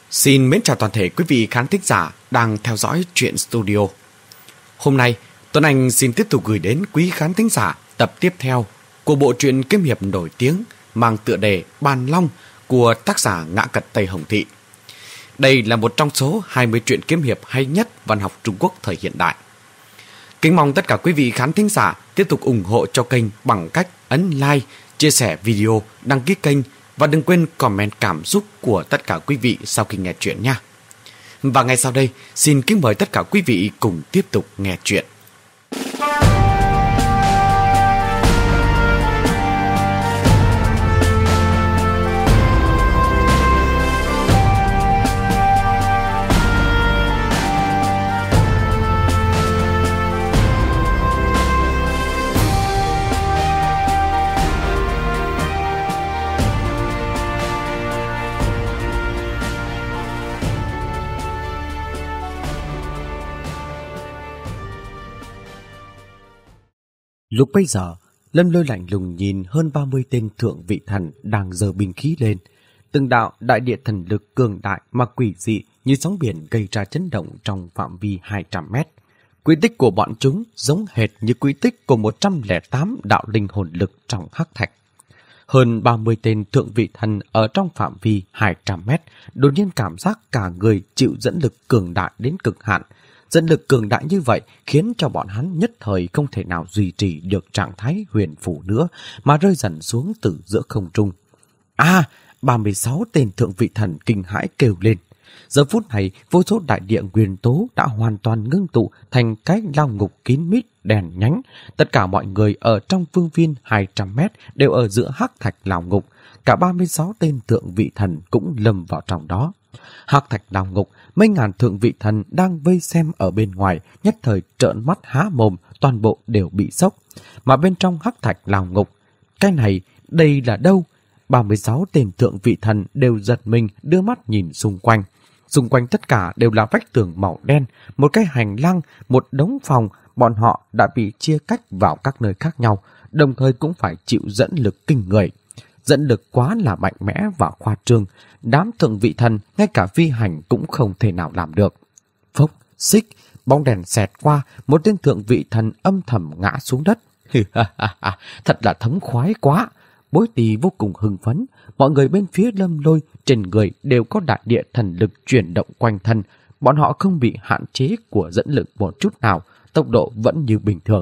Xin mến chào toàn thể quý vị khán thính giả đang theo dõi Truyện Studio. Hôm nay, Tuấn Anh xin tiếp tục gửi đến quý khán thính giả tập tiếp theo của bộ truyện kiếm hiệp nổi tiếng mang tựa đề Bàn Long của tác giả Ngã Cật Tây Hồng Thị. Đây là một trong số 20 truyện kiếm hiệp hay nhất văn học Trung Quốc thời hiện đại. Kính mong tất cả quý vị khán thính giả tiếp tục ủng hộ cho kênh bằng cách ấn like, chia sẻ video, đăng ký kênh và đừng quên comment cảm xúc của tất cả quý vị sau khi nghe chuyện nha. Và ngay sau đây, xin kính mời tất cả quý vị cùng tiếp tục nghe chuyện. Lúc bấy giờ, Lâm Lôi lạnh lùng nhìn hơn 30 tên thượng vị thần đang giơ binh khí lên. Từng đạo đại địa thần lực cường đại mà quỷ dị như sóng biển gây ra chấn động trong phạm vi 200 mét. Quy tích của bọn chúng giống hệt như quy tích của 108 đạo linh hồn lực trong hắc thạch. Hơn 30 tên thượng vị thần ở trong phạm vi 200 mét đột nhiên cảm giác cả người chịu dẫn lực cường đại đến cực hạn. Dẫn lực cường đại như vậy khiến cho bọn hắn nhất thời không thể nào duy trì được trạng thái huyền phù nữa mà rơi dần xuống từ giữa không trung. 36 tên thượng vị thần kinh hãi kêu lên. Giờ phút này, vô số đại địa nguyên tố đã hoàn toàn ngưng tụ thành cái lao ngục kín mít đèn nhánh. Tất cả mọi người ở trong phương viên 200 mét đều ở giữa hắc thạch lao ngục. Cả 36 tên thượng vị thần cũng lâm vào trong đó. Hắc thạch lao ngục, mấy ngàn thượng vị thần đang vây xem ở bên ngoài, nhất thời trợn mắt há mồm, toàn bộ đều bị sốc. Mà bên trong hắc thạch lao ngục, cái này, đây là đâu? 36 tên thượng vị thần đều giật mình đưa mắt nhìn xung quanh. Xung quanh tất cả đều là vách tường màu đen, một cái hành lang, một đống phòng, bọn họ đã bị chia cách vào các nơi khác nhau, đồng thời cũng phải chịu dẫn lực kinh người. Dẫn lực quá là mạnh mẽ và khoa trương, đám thượng vị thần ngay cả phi hành cũng không thể nào làm được. Phốc, xích, bóng đèn xẹt qua, một tên thượng vị thần âm thầm ngã xuống đất. Thật là thống khoái quá. Bối Tỳ vô cùng hưng phấn, mọi người bên phía Lâm Lôi trên người đều có đại địa thần lực chuyển động quanh thân, bọn họ không bị hạn chế của dẫn lực một chút nào, tốc độ vẫn như bình thường.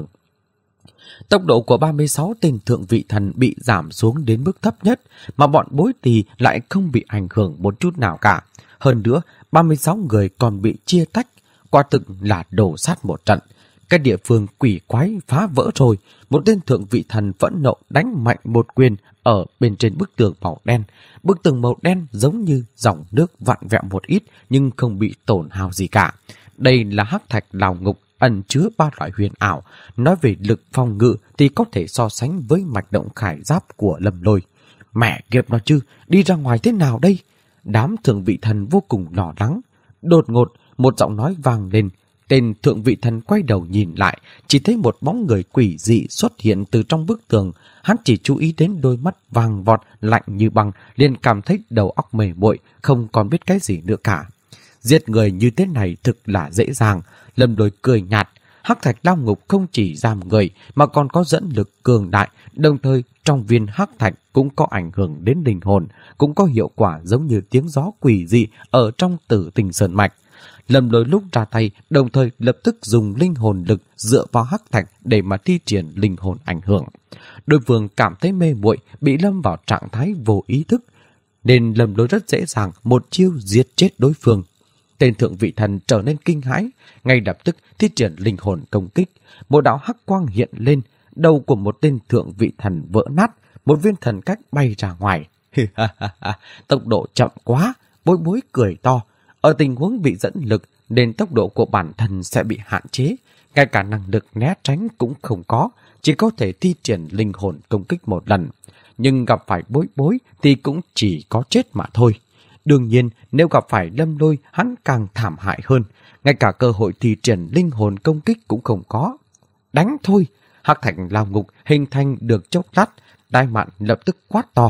Tốc độ của 36 tên thượng vị thần bị giảm xuống đến mức thấp nhất, mà bọn Bối Tỳ lại không bị ảnh hưởng một chút nào cả. Hơn nữa, 36 người còn bị chia tách, quả thực là đổ sát một trận. Cái địa phương quỷ quái phá vỡ rồi, một tên thượng vị thần phẫn nộ đánh mạnh một quyền ở bên trên bức tường màu đen. Bức tường màu đen giống như dòng nước vặn vẹo một ít nhưng không bị tổn hao gì cả. Đây là hắc thạch lao ngục ẩn chứa 3 loại huyền ảo. Nói về lực phòng ngự thì có thể so sánh với mạch động khải giáp của Lâm Lôi. Mẹ kiếp nó chứ, đi ra ngoài thế nào đây? Đám thượng vị thần vô cùng lo lắng. Đột ngột, một giọng nói vang lên. Tên thượng vị thần quay đầu nhìn lại, chỉ thấy một bóng người quỷ dị xuất hiện từ trong bức tường. Hắn chỉ chú ý đến đôi mắt vàng vọt, lạnh như băng, liền cảm thấy đầu óc mề muội, không còn biết cái gì nữa cả. Giết người như thế này thực là dễ dàng. Lâm Lôi cười nhạt. Hắc thạch lao ngục không chỉ giam người mà còn có dẫn lực cường đại, đồng thời trong viên hắc thạch cũng có ảnh hưởng đến linh hồn, cũng có hiệu quả giống như tiếng gió quỷ dị ở trong Tử Tình Sơn Mạch. Lâm Lôi lúc ra tay, đồng thời lập tức dùng linh hồn lực dựa vào hắc thạch để mà thi triển linh hồn ảnh hưởng. Đối phương cảm thấy mê muội, bị lâm vào trạng thái vô ý thức, nên Lâm Lôi rất dễ dàng một chiêu giết chết đối phương. Tên thượng vị thần trở nên kinh hãi, ngay lập tức thi triển linh hồn công kích. Một đạo hắc quang hiện lên, đầu của một tên thượng vị thần vỡ nát, một viên thần cách bay ra ngoài. Tốc độ chậm quá, Bối Bối cười to. Ở tình huống bị dẫn lực nên tốc độ của bản thân sẽ bị hạn chế, ngay cả năng lực né tránh cũng không có, chỉ có thể thi triển linh hồn công kích một lần. Nhưng gặp phải Bối Bối thì cũng chỉ có chết mà thôi. Đương nhiên, nếu gặp phải Lâm Lôi, hắn càng thảm hại hơn, ngay cả cơ hội thi triển linh hồn công kích cũng không có. Đánh thôi! Hắc thạch lao ngục hình thành được chốc lát, Đai Mạn lập tức quát to.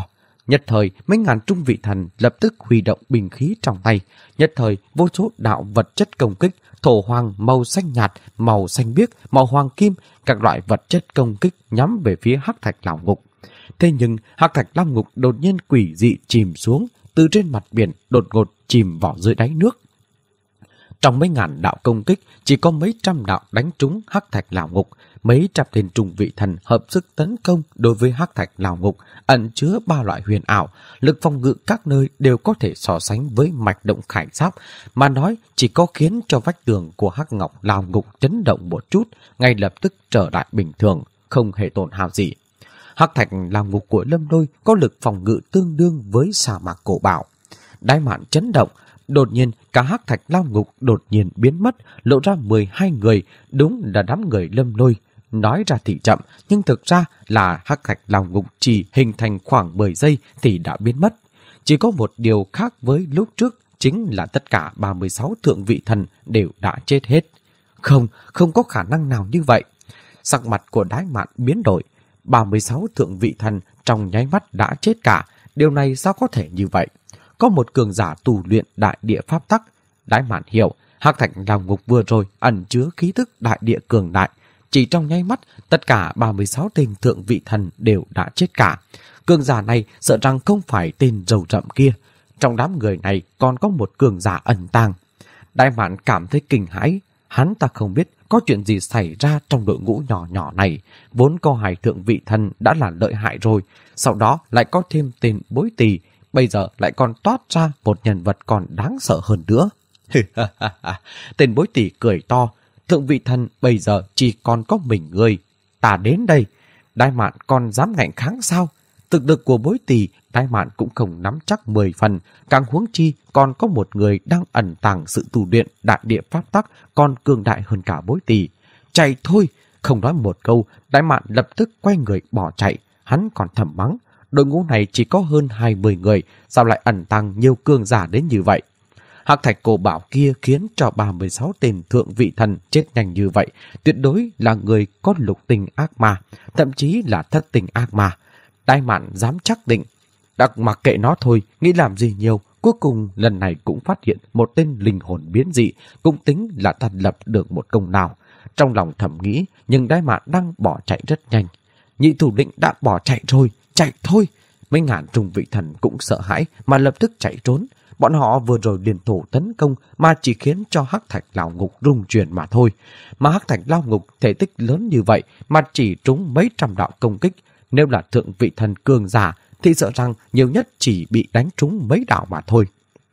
Nhất thời, mấy ngàn trung vị thần lập tức huy động binh khí trong tay. Nhất thời, vô số đạo vật chất công kích, thổ hoàng màu xanh nhạt, màu xanh biếc, màu hoàng kim, các loại vật chất công kích nhắm về phía Hắc Thạch Lao Ngục. Thế nhưng, Hắc Thạch Lao Ngục đột nhiên quỷ dị chìm xuống, từ trên mặt biển đột ngột chìm vào dưới đáy nước. Trong mấy ngàn đạo công kích, chỉ có mấy trăm đạo đánh trúng Hắc Thạch Lao Ngục. Mấy trăm tên trung vị thần hợp sức tấn công đối với Hắc Thạch Lao Ngục, ẩn chứa 3 loại huyền ảo, lực phòng ngự các nơi đều có thể so sánh với mạch động khải giáp, mà nói chỉ có khiến cho vách tường của Hắc Ngọc Lao Ngục chấn động một chút, ngay lập tức trở lại bình thường, không hề tổn hao gì. Hắc Thạch Lao Ngục của Lâm Lôi có lực phòng ngự tương đương với sa mạc cổ bảo. Đáy mạn chấn động, đột nhiên cả Hắc Thạch Lao Ngục đột nhiên biến mất, lộ ra 12 người, đúng là đám người Lâm Lôi. Nói ra thì chậm, nhưng thực ra là Hắc Thạch Lao Ngục chỉ hình thành khoảng 10 giây thì đã biến mất. Chỉ có một điều khác với lúc trước, chính là tất cả 36 thượng vị thần đều đã chết hết. Không có khả năng nào như vậy. Sắc mặt của Đái Mạn biến đổi. 36 thượng vị thần trong nháy mắt đã chết cả. Điều này sao có thể như vậy? Có một cường giả tu luyện đại địa pháp tắc. Đái Mạn hiểu, Hắc Thạch Lao Ngục vừa rồi ẩn chứa khí tức đại địa cường đại. Chỉ trong nháy mắt, tất cả 36 tên thượng vị thần đều đã chết cả. Cường giả này sợ rằng không phải tên râu rậm kia. Trong đám người này còn có một cường giả ẩn tàng. Đại Mạn cảm thấy kinh hãi. Hắn ta không biết có chuyện gì xảy ra trong đội ngũ nhỏ nhỏ này. Vốn có 2 thượng vị thần đã là lợi hại rồi. Sau đó lại có thêm tên Bối Tỳ. Bây giờ lại còn toát ra một nhân vật còn đáng sợ hơn nữa. Tên Bối Tỳ cười to. Thượng vị thần bây giờ chỉ còn có mình ngươi. Ta đến đây. Đái Mạn còn dám ngạnh kháng sao? Thực lực của Bối Tỳ, Đái Mạn cũng không nắm chắc 10 phần. Càng huống chi còn có một người đang ẩn tàng sự tu luyện đại địa pháp tắc còn cường đại hơn cả Bối Tỳ. Chạy thôi! Không nói một câu, Đái Mạn lập tức quay người bỏ chạy. Hắn còn thầm mắng. Đội ngũ này chỉ có hơn 20 người, sao lại ẩn tàng nhiều cường giả đến như vậy? Hắc Thạch Cổ Bảo kia khiến cho 36 tên thượng vị thần chết nhanh như vậy, tuyệt đối là người có lục tình ác ma, thậm chí là thất tình ác ma. Đái Mạn dám chắc định, đặc mặc kệ nó thôi, nghĩ làm gì nhiều, cuối cùng lần này cũng phát hiện một tên linh hồn biến dị, cũng tính là thành lập được một công nào. Trong lòng thầm nghĩ, nhưng Đái Mạn đang bỏ chạy rất nhanh. Nhị thủ lĩnh đã bỏ chạy rồi, chạy thôi. Mấy ngàn trung vị thần cũng sợ hãi mà lập tức chạy trốn. Bọn họ vừa rồi liền thủ tấn công mà chỉ khiến cho Hắc Thạch Lao Ngục rung chuyển mà thôi. Mà Hắc Thạch Lao Ngục thể tích lớn như vậy mà chỉ trúng mấy trăm đạo công kích. Nếu là thượng vị thần cường giả thì sợ rằng nhiều nhất chỉ bị đánh trúng mấy đạo mà thôi.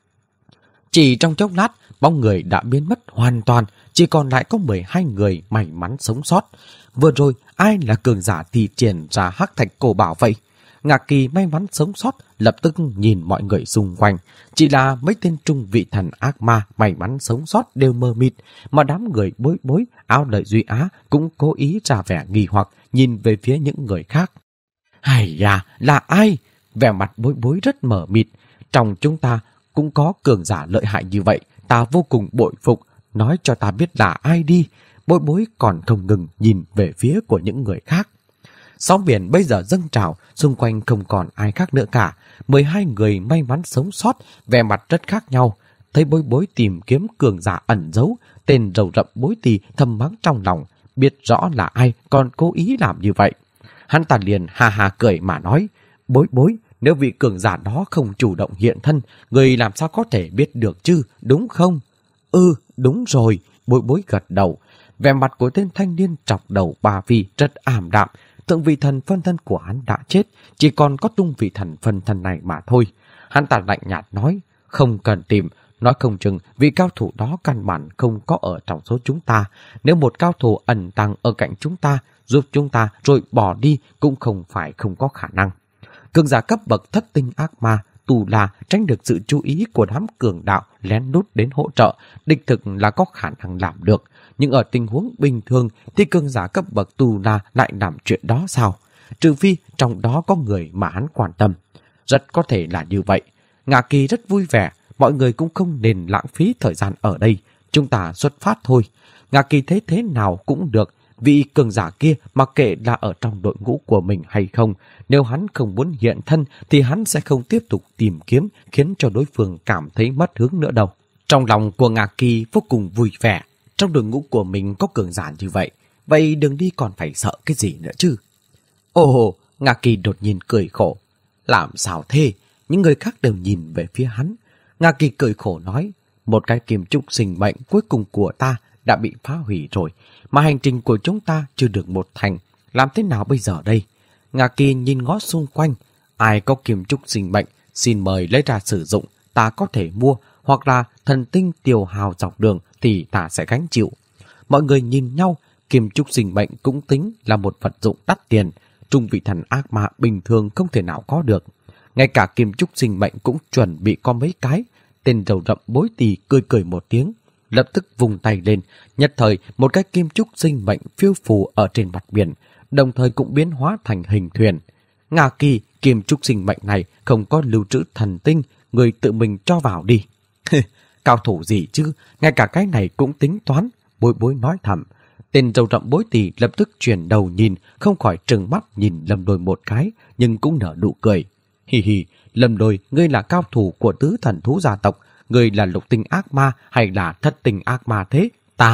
Chỉ trong chốc lát, bóng người đã biến mất hoàn toàn, chỉ còn lại có 12 người may mắn sống sót. Vừa rồi, ai là cường giả thì triển ra Hắc Thạch Cổ Bảo vậy? Ngạc Kỳ may mắn sống sót, lập tức nhìn mọi người xung quanh. Chỉ là mấy tên trung vị thần ác ma may mắn sống sót đều mơ mịt, mà đám người Bối Bối, Ao Lợi Duy Á cũng cố ý ra vẻ nghi hoặc nhìn về phía những người khác. Hay da, là ai? Vẻ mặt Bối Bối rất mờ mịt. Trong chúng ta cũng có cường giả lợi hại như vậy, ta vô cùng bội phục, nói cho ta biết là ai đi. Bối Bối còn không ngừng nhìn về phía của những người khác. Sóng biển bây giờ dâng trào, xung quanh không còn ai khác nữa cả. 12 người may mắn sống sót, vẻ mặt rất khác nhau. Thấy Bối Bối tìm kiếm cường giả ẩn giấu, tên râu rậm Bối Tỳ thầm mắng trong lòng, biết rõ là ai còn cố ý làm như vậy. Hắn ta liền ha ha cười mà nói, Bối Bối, nếu vị cường giả đó không chủ động hiện thân, người làm sao có thể biết được chứ, đúng không? Ừ, đúng rồi, Bối Bối gật đầu. Vẻ mặt của tên thanh niên trọc đầu bà Phi rất ảm đạm. Thượng vị thần phân thân của hắn đã chết, chỉ còn có trung vị thần phân thân này mà thôi. Hắn ta lạnh nhạt nói, không cần tìm, nói không chừng vị cao thủ đó căn bản không có ở trong số chúng ta. Nếu một cao thủ ẩn tàng ở cạnh chúng ta, giúp chúng ta rồi bỏ đi cũng không phải không có khả năng. Cường giả cấp bậc thất tinh ác ma, Tù La tránh được sự chú ý của đám cường đạo lén lút đến hỗ trợ, đích thực là có khả năng làm được. Nhưng ở tình huống bình thường thì cường giả cấp bậc Tù La lại làm chuyện đó sao? Trừ phi trong đó có người mà hắn quan tâm. Rất có thể là như vậy. Ngạ Kỳ rất vui vẻ, mọi người cũng không nên lãng phí thời gian ở đây. Chúng ta xuất phát thôi. Ngạ Kỳ thấy thế nào cũng được, Vị cường giả kia mặc kệ là ở trong đội ngũ của mình hay không, nếu hắn không muốn hiện thân thì hắn sẽ không tiếp tục tìm kiếm, khiến cho đối phương cảm thấy mất hướng nữa đâu. Trong lòng của Ngạc Kỳ vô cùng vui vẻ, trong đội ngũ của mình có cường giả như vậy Đường Đi còn phải sợ cái gì nữa chứ? Ồ, Ngạc Kỳ đột nhiên cười khổ. Làm sao thế? Những người khác đều nhìn về phía hắn. Ngạc Kỳ cười khổ nói, một cái kim trúc sinh mệnh cuối cùng của ta đã bị phá hủy rồi, mà hành trình của chúng ta chưa được một thành, làm thế nào bây giờ đây? Ngạc Kỳ nhìn ngó xung quanh, ai có kim trúc sinh mệnh, xin mời lấy ra sử dụng, ta có thể mua, hoặc là thần tinh tiêu hào dọc đường thì ta sẽ gánh chịu. Mọi người nhìn nhau, kim trúc sinh mệnh cũng tính là một vật dụng đắt tiền, trung vị thần ác ma bình thường không thể nào có được. Ngay cả kim trúc sinh mệnh cũng chuẩn bị có mấy cái. Tên râu rậm Bối Tỳ cười cười một tiếng, lập tức vùng tay lên, nhất thời một cái kim trúc sinh mệnh phiêu phù ở trên mặt biển, đồng thời cũng biến hóa thành hình thuyền. Ngạc Kỳ, kim trúc sinh mệnh này không có lưu trữ thần tinh, người tự mình cho vào đi. Cao thủ gì chứ, ngay cả cái này cũng tính toán, Bối Bối nói thầm. Tên râu rậm Bối Tỳ lập tức chuyển đầu nhìn, không khỏi trừng mắt nhìn Lâm Lôi một cái, nhưng cũng nở nụ cười. Hi hi, Lâm Lôi, ngươi là cao thủ của tứ thần thú gia tộc, ngươi là lục tinh ác ma hay là thất tinh ác ma thế?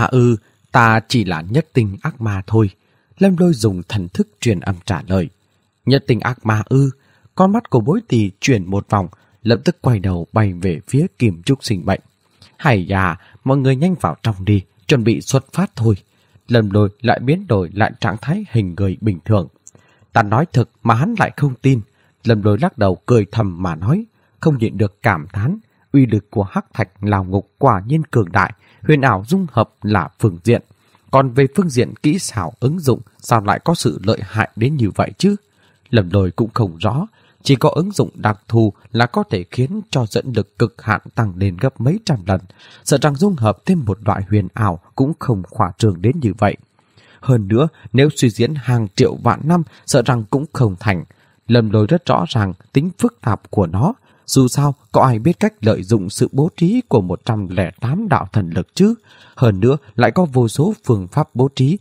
Ta chỉ là nhất tinh ác ma thôi. Lâm Lôi dùng thần thức truyền âm trả lời. Nhất tinh ác ma ư? Con mắt của Bối Tỳ chuyển một vòng, lập tức quay đầu bay về phía kim trúc sinh mệnh. Hay da, mọi người nhanh vào trong đi, chuẩn bị xuất phát thôi. Lâm Lôi lại biến đổi lại trạng thái hình người bình thường. Ta nói thật mà hắn lại không tin. Lâm Lôi lắc đầu cười thầm mà nói, không nhịn được cảm thán, uy lực của hắc thạch lao ngục quả nhiên cường đại, huyền ảo dung hợp là phương diện. Còn về phương diện kỹ xảo ứng dụng, sao lại có sự lợi hại đến như vậy chứ? Lâm Lôi cũng không rõ, chỉ có ứng dụng đặc thù là có thể khiến cho dẫn lực cực hạn tăng lên gấp mấy trăm lần, sợ rằng dung hợp thêm một loại huyền ảo cũng không khoa trương đến như vậy. Hơn nữa, nếu suy diễn hàng triệu vạn năm, sợ rằng cũng không thành. Lâm Lôi rất rõ ràng tính phức tạp của nó, dù sao có ai biết cách lợi dụng sự bố trí của 108 đạo thần lực chứ. Hơn nữa lại có vô số phương pháp bố trí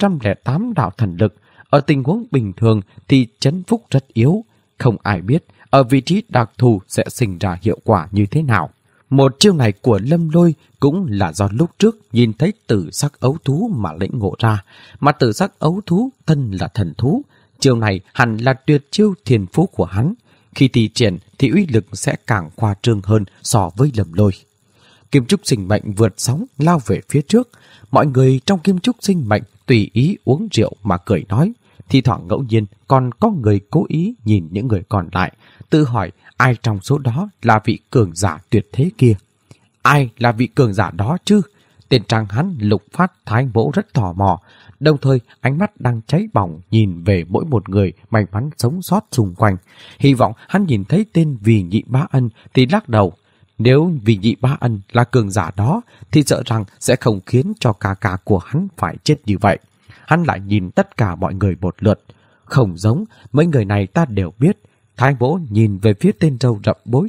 108 đạo thần lực. Ở tình huống bình thường thì chấn phúc rất yếu, không ai biết ở vị trí đặc thù sẽ sinh ra hiệu quả như thế nào. Một chiêu này của Lâm Lôi cũng là do lúc trước nhìn thấy tử sắc ấu thú mà lĩnh ngộ ra, mà tử sắc ấu thú thân là thần thú. Chiêu này hẳn là tuyệt chiêu thiên phú của hắn. Khi thi triển thì uy lực sẽ càng khoa trương hơn so với Lâm Lôi. Kim trúc sinh mệnh vượt sóng lao về phía trước. Mọi người trong kim trúc sinh mệnh tùy ý uống rượu mà cười nói. Thì thoảng ngẫu nhiên còn có người cố ý nhìn những người còn lại, tự hỏi ai trong số đó là vị cường giả tuyệt thế kia. Ai là vị cường giả đó chứ? Tên trang hắn Lục Phát Thái Mỗ rất tò mò, đồng thời ánh mắt đang cháy bỏng nhìn về mỗi một người may mắn sống sót xung quanh. Hy vọng hắn nhìn thấy tên Vì Nhị Bá Ân thì lắc đầu. Nếu Vì Nhị Bá Ân là cường giả đó thì sợ rằng sẽ không khiến cho ca của hắn phải chết như vậy. Hắn lại nhìn tất cả mọi người một lượt. Không giống, mấy người này ta đều biết. Thái Mỗ nhìn về phía tên râu rậm Bối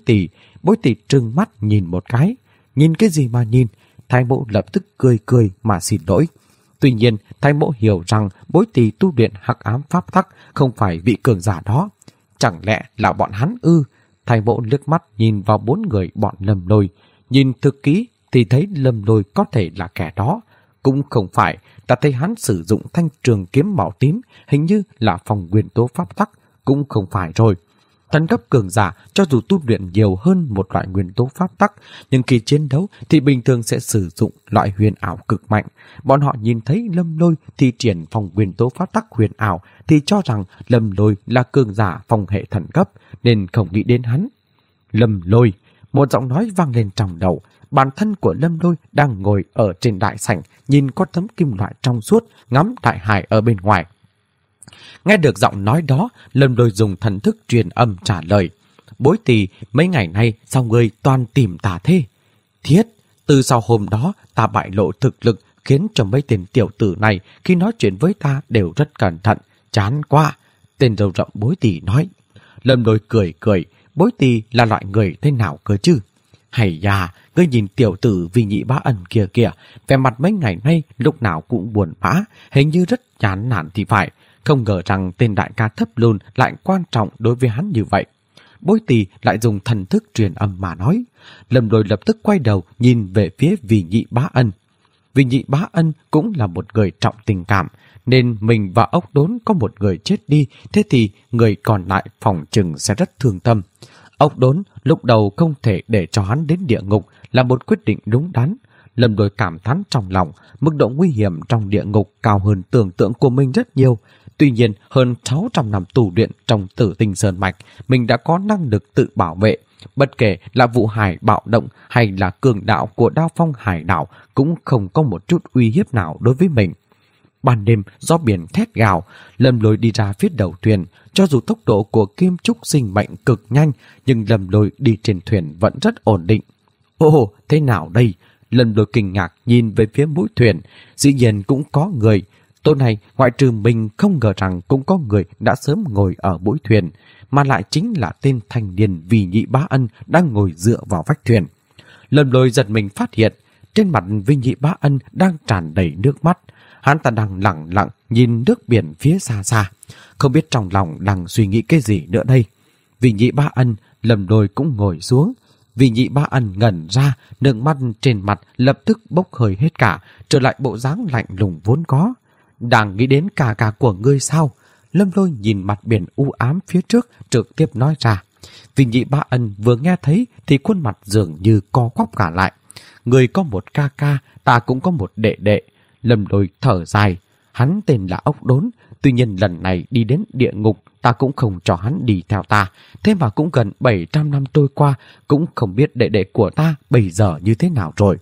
Tỳ trừng mắt nhìn một cái. Nhìn cái gì mà nhìn? Thái Mỗ lập tức cười mà xin lỗi. Tuy nhiên, Thái Mỗ hiểu rằng Bối Tỳ tu luyện hắc ám pháp tắc không phải vị cường giả đó. Chẳng lẽ là bọn hắn ư? Thái Mỗ liếc mắt nhìn vào 4 người bọn Lâm Lôi. Nhìn thực kỹ thì thấy Lâm Lôi có thể là kẻ đó. Cũng không phải, ta thấy hắn sử dụng thanh trường kiếm màu tím, hình như là phòng nguyên tố pháp tắc, cũng không phải rồi. Thần cấp cường giả cho dù tu luyện nhiều hơn một loại nguyên tố pháp tắc, nhưng khi chiến đấu thì bình thường sẽ sử dụng loại huyền ảo cực mạnh. Bọn họ nhìn thấy Lâm Lôi thi triển phòng nguyên tố pháp tắc huyền ảo thì cho rằng Lâm Lôi là cường giả phòng hệ thần cấp, nên không nghĩ đến hắn. Lâm Lôi, một giọng nói vang lên trong đầu. Bản thân của Lâm Lôi đang ngồi ở trên đại sảnh, nhìn con tấm kim loại trong suốt, ngắm đại hải ở bên ngoài. Nghe được giọng nói đó, Lâm Lôi dùng thần thức truyền âm trả lời. Bối Tỳ, mấy ngày nay sao ngươi toàn tìm ta thế? Thiết, từ sau hôm đó ta bại lộ thực lực, khiến cho mấy tên tiểu tử này khi nói chuyện với ta đều rất cẩn thận. Chán quá, tên râu rậm Bối Tỳ nói. Lâm Lôi cười, Bối Tỳ là loại người thế nào cơ chứ? Hay da, ngươi nhìn tiểu tử Vì Nhị Bá Ân kia kìa, vẻ mặt mấy ngày nay lúc nào cũng buồn bã, hình như rất chán nản thì phải. Không ngờ rằng tên đại ca thấp lùn lại quan trọng đối với hắn như vậy. Bối Tỳ lại dùng thần thức truyền âm mà nói. Lâm Lôi lập tức quay đầu nhìn về phía Vì Nhị Bá Ân. Vì Nhị Bá Ân cũng là một người trọng tình cảm, nên mình và ốc đốn có một người chết đi, thế thì người còn lại phòng chừng sẽ rất thương tâm. Ốc đốn lúc đầu không thể để cho hắn đến địa ngục là một quyết định đúng đắn. Lâm Lôi cảm thán trong lòng, mức độ nguy hiểm trong địa ngục cao hơn tưởng tượng của mình rất nhiều. Tuy nhiên, hơn 600 năm tù luyện trong Tử Tinh Sơn Mạch, mình đã có năng lực tự bảo vệ. Bất kể là vụ hải bạo động hay là cường đạo của Đao Phong hải đảo cũng không có một chút uy hiếp nào đối với mình. Ban đêm, gió biển thét gào, Lâm Lôi đi ra phía đầu thuyền. Cho dù tốc độ của Kim Trúc sinh mệnh cực nhanh, nhưng Lâm Lôi đi trên thuyền vẫn rất ổn định. Ồ, thế nào đây? Lâm Lôi kinh ngạc nhìn về phía mũi thuyền. Dĩ nhiên cũng có người. Tối nay, ngoại trừ mình không ngờ rằng cũng có người đã sớm ngồi ở mũi thuyền, mà lại chính là tên thanh niên Vì Nhị Bá Ân đang ngồi dựa vào vách thuyền. Lâm Lôi giật mình phát hiện, trên mặt Vì Nhị Bá Ân đang tràn đầy nước mắt. Hắn ta đang lặng lặng nhìn nước biển phía xa xa, không biết trong lòng đang suy nghĩ cái gì nữa đây. Vì Nhị Bá Ân, Lâm Lôi cũng ngồi xuống. Vì Nhị Bá Ân ngẩn ra, nước mắt trên mặt lập tức bốc hơi hết cả, trở lại bộ dáng lạnh lùng vốn có. Đang nghĩ đến ca ca của ngươi sao? Lâm Lôi nhìn mặt biển u ám phía trước, trực tiếp nói ra. Vì Nhị Bá Ân vừa nghe thấy thì khuôn mặt dường như co quắp cả lại. Ngươi có một ca ca, ta cũng có một đệ đệ. Lâm Lôi thở dài. Hắn tên là Ốc Đốn, tuy nhiên lần này đi đến địa ngục ta cũng không cho hắn đi theo ta. Thế mà cũng gần 700 năm trôi qua, cũng không biết đệ đệ của ta bây giờ như thế nào rồi.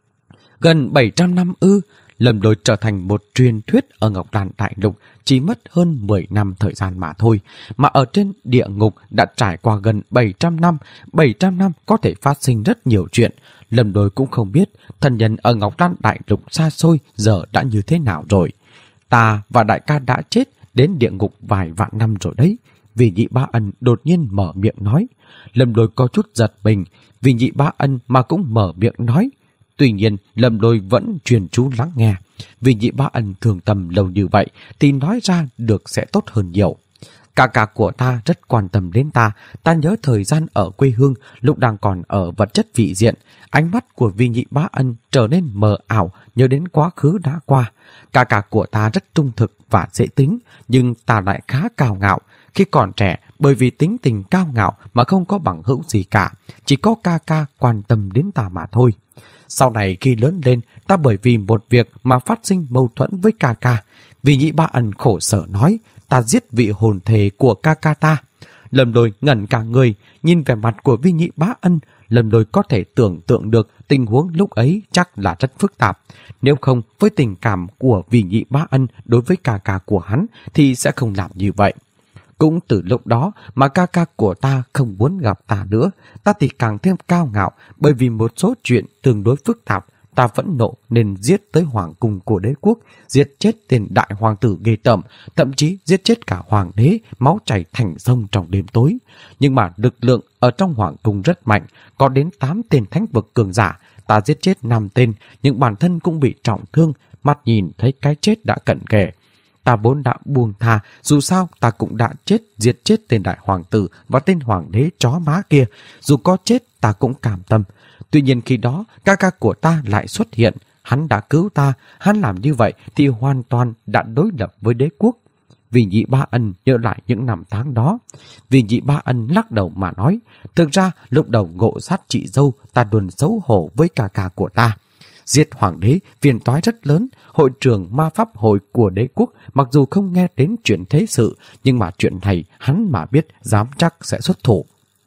Gần 700 năm ư? Lâm Lôi trở thành một truyền thuyết ở Ngọc Đàn Đại Lục chỉ mất hơn 10 năm thời gian mà thôi. Mà ở trên địa ngục đã trải qua gần 700 năm. 700 năm có thể phát sinh rất nhiều chuyện. Lâm Lôi cũng không biết thân nhân ở Ngọc Đan Đại Lục xa xôi giờ đã như thế nào rồi. Ta và đại ca đã chết đến địa ngục vài vạn năm rồi đấy. Vì Nhị Bá Ân đột nhiên mở miệng nói. Lâm Lôi có chút giật mình. Vì Nhị Bá Ân mà cũng mở miệng nói. Tuy nhiên, Lâm Lôi vẫn chuyên chú lắng nghe. Vì Nhị Bá Ân thường tầm lâu như vậy thì nói ra được sẽ tốt hơn nhiều. Ca ca của ta rất quan tâm đến ta. Ta nhớ thời gian ở quê hương lúc đang còn ở vật chất vị diện. Ánh mắt của Vì Nhị Bá Ân trở nên mờ ảo, nhớ đến quá khứ đã qua. Ca ca của ta rất trung thực và dễ tính, nhưng ta lại khá cao ngạo. Khi còn trẻ, bởi vì tính tình cao ngạo mà không có bằng hữu gì cả. Chỉ có ca ca quan tâm đến ta mà thôi. Sau này khi lớn lên, ta bởi vì một việc mà phát sinh mâu thuẫn với ca ca. Vì Nhị Bá Ân khổ sở nói, ta giết vị hồn thể của ca ca ta. Lâm Lôi ngẩn cả người, nhìn vẻ mặt của Vì Nhị Bá Ân, Lâm Lôi có thể tưởng tượng được tình huống lúc ấy chắc là rất phức tạp. Nếu không, với tình cảm của Vì Nhị Bá Ân đối với ca ca của hắn thì sẽ không làm như vậy. Cũng từ lúc đó mà ca ca của ta không muốn gặp ta nữa, ta thì càng thêm cao ngạo, bởi vì một số chuyện tương đối phức tạp, ta phẫn nộ nên giết tới hoàng cung của đế quốc, giết chết tên đại hoàng tử ghê tởm, thậm chí giết chết cả hoàng đế, máu chảy thành sông trong đêm tối. Nhưng mà lực lượng ở trong hoàng cung rất mạnh, có đến 8 tên thánh vực cường giả, ta giết chết 5 tên, nhưng bản thân cũng bị trọng thương, mắt nhìn thấy cái chết đã cận kề. Ta vốn đã buông tha, dù sao ta cũng đã giết chết tên đại hoàng tử và tên hoàng đế chó má kia. Dù có chết ta cũng cảm tâm. Tuy nhiên khi đó, ca ca của ta lại xuất hiện. Hắn đã cứu ta, hắn làm như vậy thì hoàn toàn đã đối lập với đế quốc. Vì Nhị Bá Ân nhớ lại những năm tháng đó. Vì Nhị Bá Ân lắc đầu mà nói, thực ra lúc đầu ngộ sát chị dâu, ta luôn xấu hổ với ca ca của ta. Giết hoàng đế phiền toái rất lớn. Hội trưởng ma pháp hội của đế quốc mặc dù không nghe đến chuyện thế sự, nhưng mà chuyện này hắn mà biết dám chắc sẽ xuất thủ.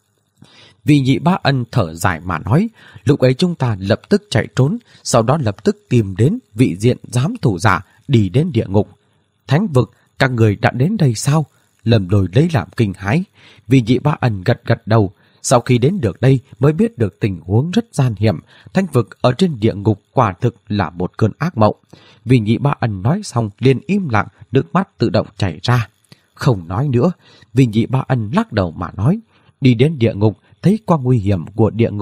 Vì Nhị Bá Ân thở dài mà nói, lúc ấy chúng ta lập tức chạy trốn, sau đó lập tức tìm đến vị diện giám thủ giả, đi đến địa ngục. Thánh vực, các người đã đến đây sao? Lâm Lôi lấy làm kinh hãi. Vì Nhị Bá Ân gật gật đầu. Sau khi đến được đây mới biết được tình huống rất gian hiểm. Thánh vực ở trên địa ngục quả thực là một cơn ác mộng. Vì Nhị Bá Ân nói xong liền im lặng, nước mắt tự động chảy ra. Không nói nữa. Vì Nhị Bá Ân lắc đầu mà nói, đi đến địa ngục, thấy qua nguy hiểm của địa ngục,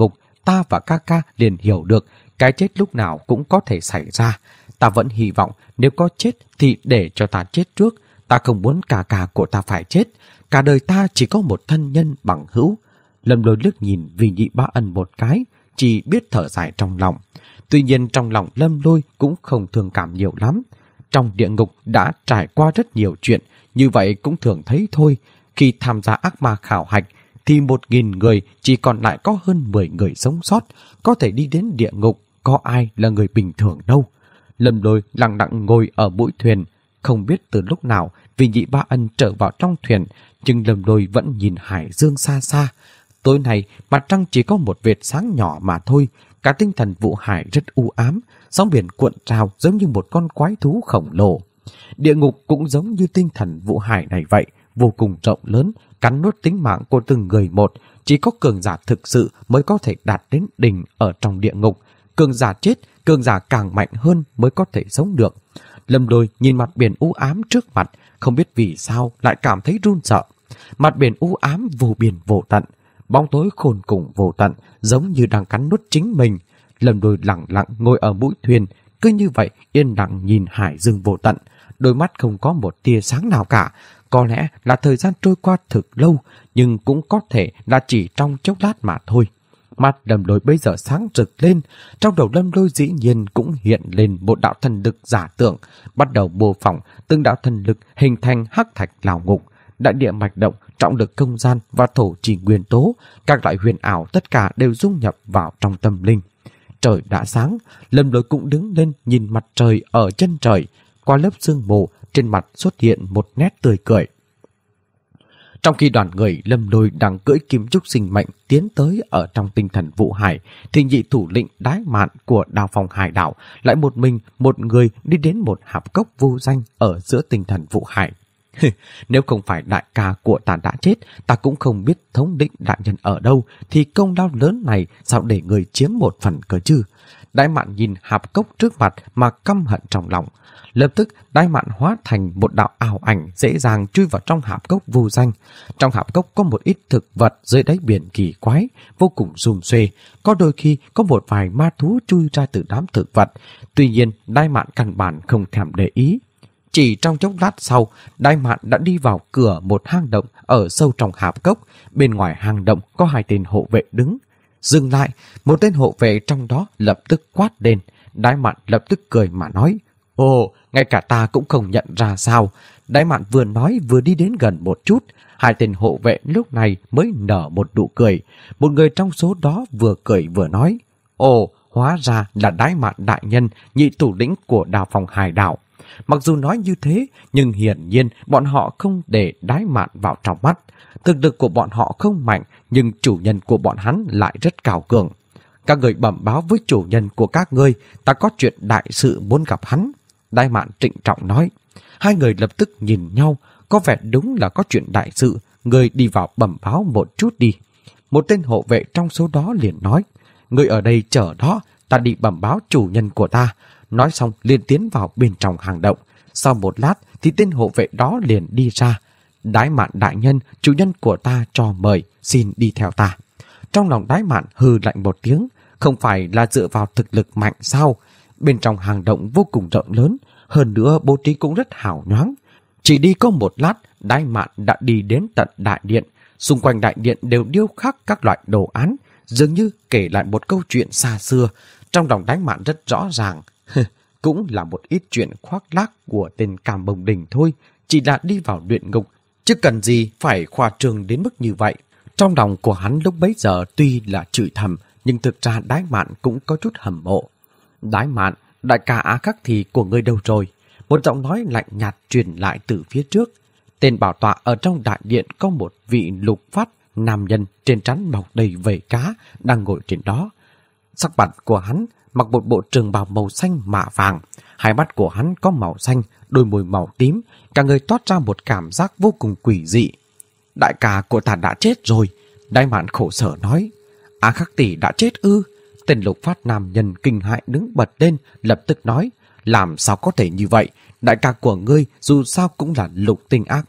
ta và ca ca liền hiểu được cái chết lúc nào cũng có thể xảy ra. Ta vẫn hy vọng nếu có chết thì để cho ta chết trước. Ta không muốn ca ca của ta phải chết. Cả đời ta chỉ có một thân nhân bằng hữu. Lâm Lôi liếc nhìn Vì Nhị Bá Ân một cái, chỉ biết thở dài trong lòng. Tuy nhiên trong lòng Lâm Lôi cũng không thương cảm nhiều lắm. Trong địa ngục đã trải qua rất nhiều chuyện, như vậy cũng thường thấy thôi. Khi tham gia ác ma khảo hạch thì 1.000 người chỉ còn lại có hơn 10 người sống sót, có thể đi đến địa ngục, có ai là người bình thường đâu. Lâm Lôi lặng lặng ngồi ở mũi thuyền, không biết từ lúc nào Vì Nhị Bá Ân trở vào trong thuyền, nhưng Lâm Lôi vẫn nhìn hải dương xa xa. Tối nay mặt trăng chỉ có một vệt sáng nhỏ mà thôi, cả tinh thần vụ hải rất u ám, sóng biển cuộn trào giống như một con quái thú khổng lồ. Địa ngục cũng giống như tinh thần vụ hải này vậy, vô cùng rộng lớn, cắn nuốt tính mạng của từng người một. Chỉ có cường giả thực sự mới có thể đạt đến đỉnh ở trong địa ngục. Cường giả chết, cường giả càng mạnh hơn mới có thể sống được. Lâm Lôi nhìn mặt biển u ám trước mặt, không biết vì sao lại cảm thấy run sợ. Mặt biển u ám vô biên vô tận, bóng tối khôn cùng vô tận, giống như đang cắn nuốt chính mình. Lâm Lôi lặng lặng ngồi ở mũi thuyền, cứ như vậy yên lặng nhìn hải dương vô tận, đôi mắt không có một tia sáng nào cả. Có lẽ là thời gian trôi qua thực lâu, nhưng cũng có thể là chỉ trong chốc lát mà thôi. Mắt Lâm Lôi bây giờ sáng rực lên, trong đầu Lâm Lôi dĩ nhiên cũng hiện lên một đạo thần lực giả tưởng, bắt đầu mô phỏng từng đạo thần lực hình thành hắc thạch lao ngục, đại địa mạch động, trọng lực không gian và thổ trì nguyên tố, các loại huyền ảo tất cả đều dung nhập vào trong tâm linh. Trời đã sáng, Lâm Lôi cũng đứng lên nhìn mặt trời ở chân trời, qua lớp sương mù trên mặt xuất hiện một nét tươi cười. Trong khi đoàn người Lâm Lôi đang cưỡi kim trúc sinh mệnh tiến tới ở trong tinh thần vụ hải, thì nhị thủ lĩnh Đái Mạn của Đào Phong Hải đảo lại một mình một người đi đến một hạp cốc vô danh ở giữa tinh thần vụ hải. Nếu không phải đại ca của ta đã chết, ta cũng không biết thống lĩnh đại nhân ở đâu, thì công lao lớn này sao để người chiếm một phần cơ chứ? Đái Mạn nhìn hạp cốc trước mặt mà căm hận trong lòng. Lập tức Đái Mạn hóa thành một đạo ảo ảnh dễ dàng chui vào trong hạp cốc vô danh. Trong hạp cốc có một ít thực vật dưới đáy biển kỳ quái, vô cùng xùm xuê. Có đôi khi có một vài ma thú chui ra từ đám thực vật. Tuy nhiên Đái Mạn căn bản không thèm để ý. Chỉ trong chốc lát sau, Đái Mạn đã đi vào cửa một hang động ở sâu trong hạp cốc. Bên ngoài hang động có 2 tên hộ vệ đứng. Dừng lại, một tên hộ vệ trong đó lập tức quát lên. Đái Mạn lập tức cười mà nói: "Ồ, ngay cả ta cũng không nhận ra sao?" Đái Mạn vừa nói vừa đi đến gần một chút. 2 tên hộ vệ lúc này mới nở một nụ cười. Một người trong số đó vừa cười vừa nói: "Ồ, hóa ra là Đái Mạn đại nhân, nhị thủ lĩnh của Đào Phong Hải đảo." Mặc dù nói như thế, nhưng hiển nhiên bọn họ không để Đái Mạn vào trong mắt. Thực lực của bọn họ không mạnh, nhưng chủ nhân của bọn hắn lại rất cao cường. "Các người bẩm báo với chủ nhân của các ngươi, ta có chuyện đại sự muốn gặp hắn." Đái Mạn trịnh trọng nói. 2 người lập tức nhìn nhau, có vẻ đúng là có chuyện đại sự, người đi vào bẩm báo một chút đi. Một tên hộ vệ trong số đó liền nói: "Người ở đây chờ đó, ta đi bẩm báo chủ nhân của ta." Nói xong liền tiến vào bên trong hang động. Sau một lát thì tên hộ vệ đó liền đi ra. "Đái Mạn đại nhân, chủ nhân của ta cho mời, xin đi theo ta." Trong lòng Đái Mạn hừ lạnh một tiếng, không phải là dựa vào thực lực mạnh sao? Bên trong hang động vô cùng rộng lớn, hơn nữa bố trí cũng rất hào nhoáng. Chỉ đi có một lát, Đái Mạn đã đi đến tận đại điện. Xung quanh đại điện đều điêu khắc các loại đồ án, dường như kể lại một câu chuyện xa xưa. Trong lòng Đái Mạn rất rõ ràng, cũng là một ít chuyện khoác lác của tên Cam Bồng Đình thôi, chỉ là đi vào luyện ngục, chứ cần gì phải khoa trương đến mức như vậy. Trong lòng của hắn lúc bấy giờ tuy là chửi thầm, nhưng thực ra Đái Mạn cũng có chút hâm mộ. "Đái Mạn, đại ca Á Khắc thì của ngươi đâu rồi?" Một giọng nói lạnh nhạt truyền lại từ phía trước. Tên bảo tọa ở trong đại điện có một vị lục phát nam nhân trên trán mọc đầy vảy cá đang ngồi trên đó. Sắc mặt của hắn mặc một bộ trường bào màu xanh mạ vàng, 2 mắt của hắn có màu xanh, đôi môi màu tím, cả người toát ra một cảm giác vô cùng quỷ dị. "Đại ca của ta đã chết rồi." Đái Mạn khổ sở nói. "Á Khắc tỷ đã chết ư?" Tên lục phát nam nhân kinh hãi đứng bật lên, lập tức nói: "Làm sao có thể như vậy? Đại ca của ngươi dù sao cũng là lục tinh ác ma,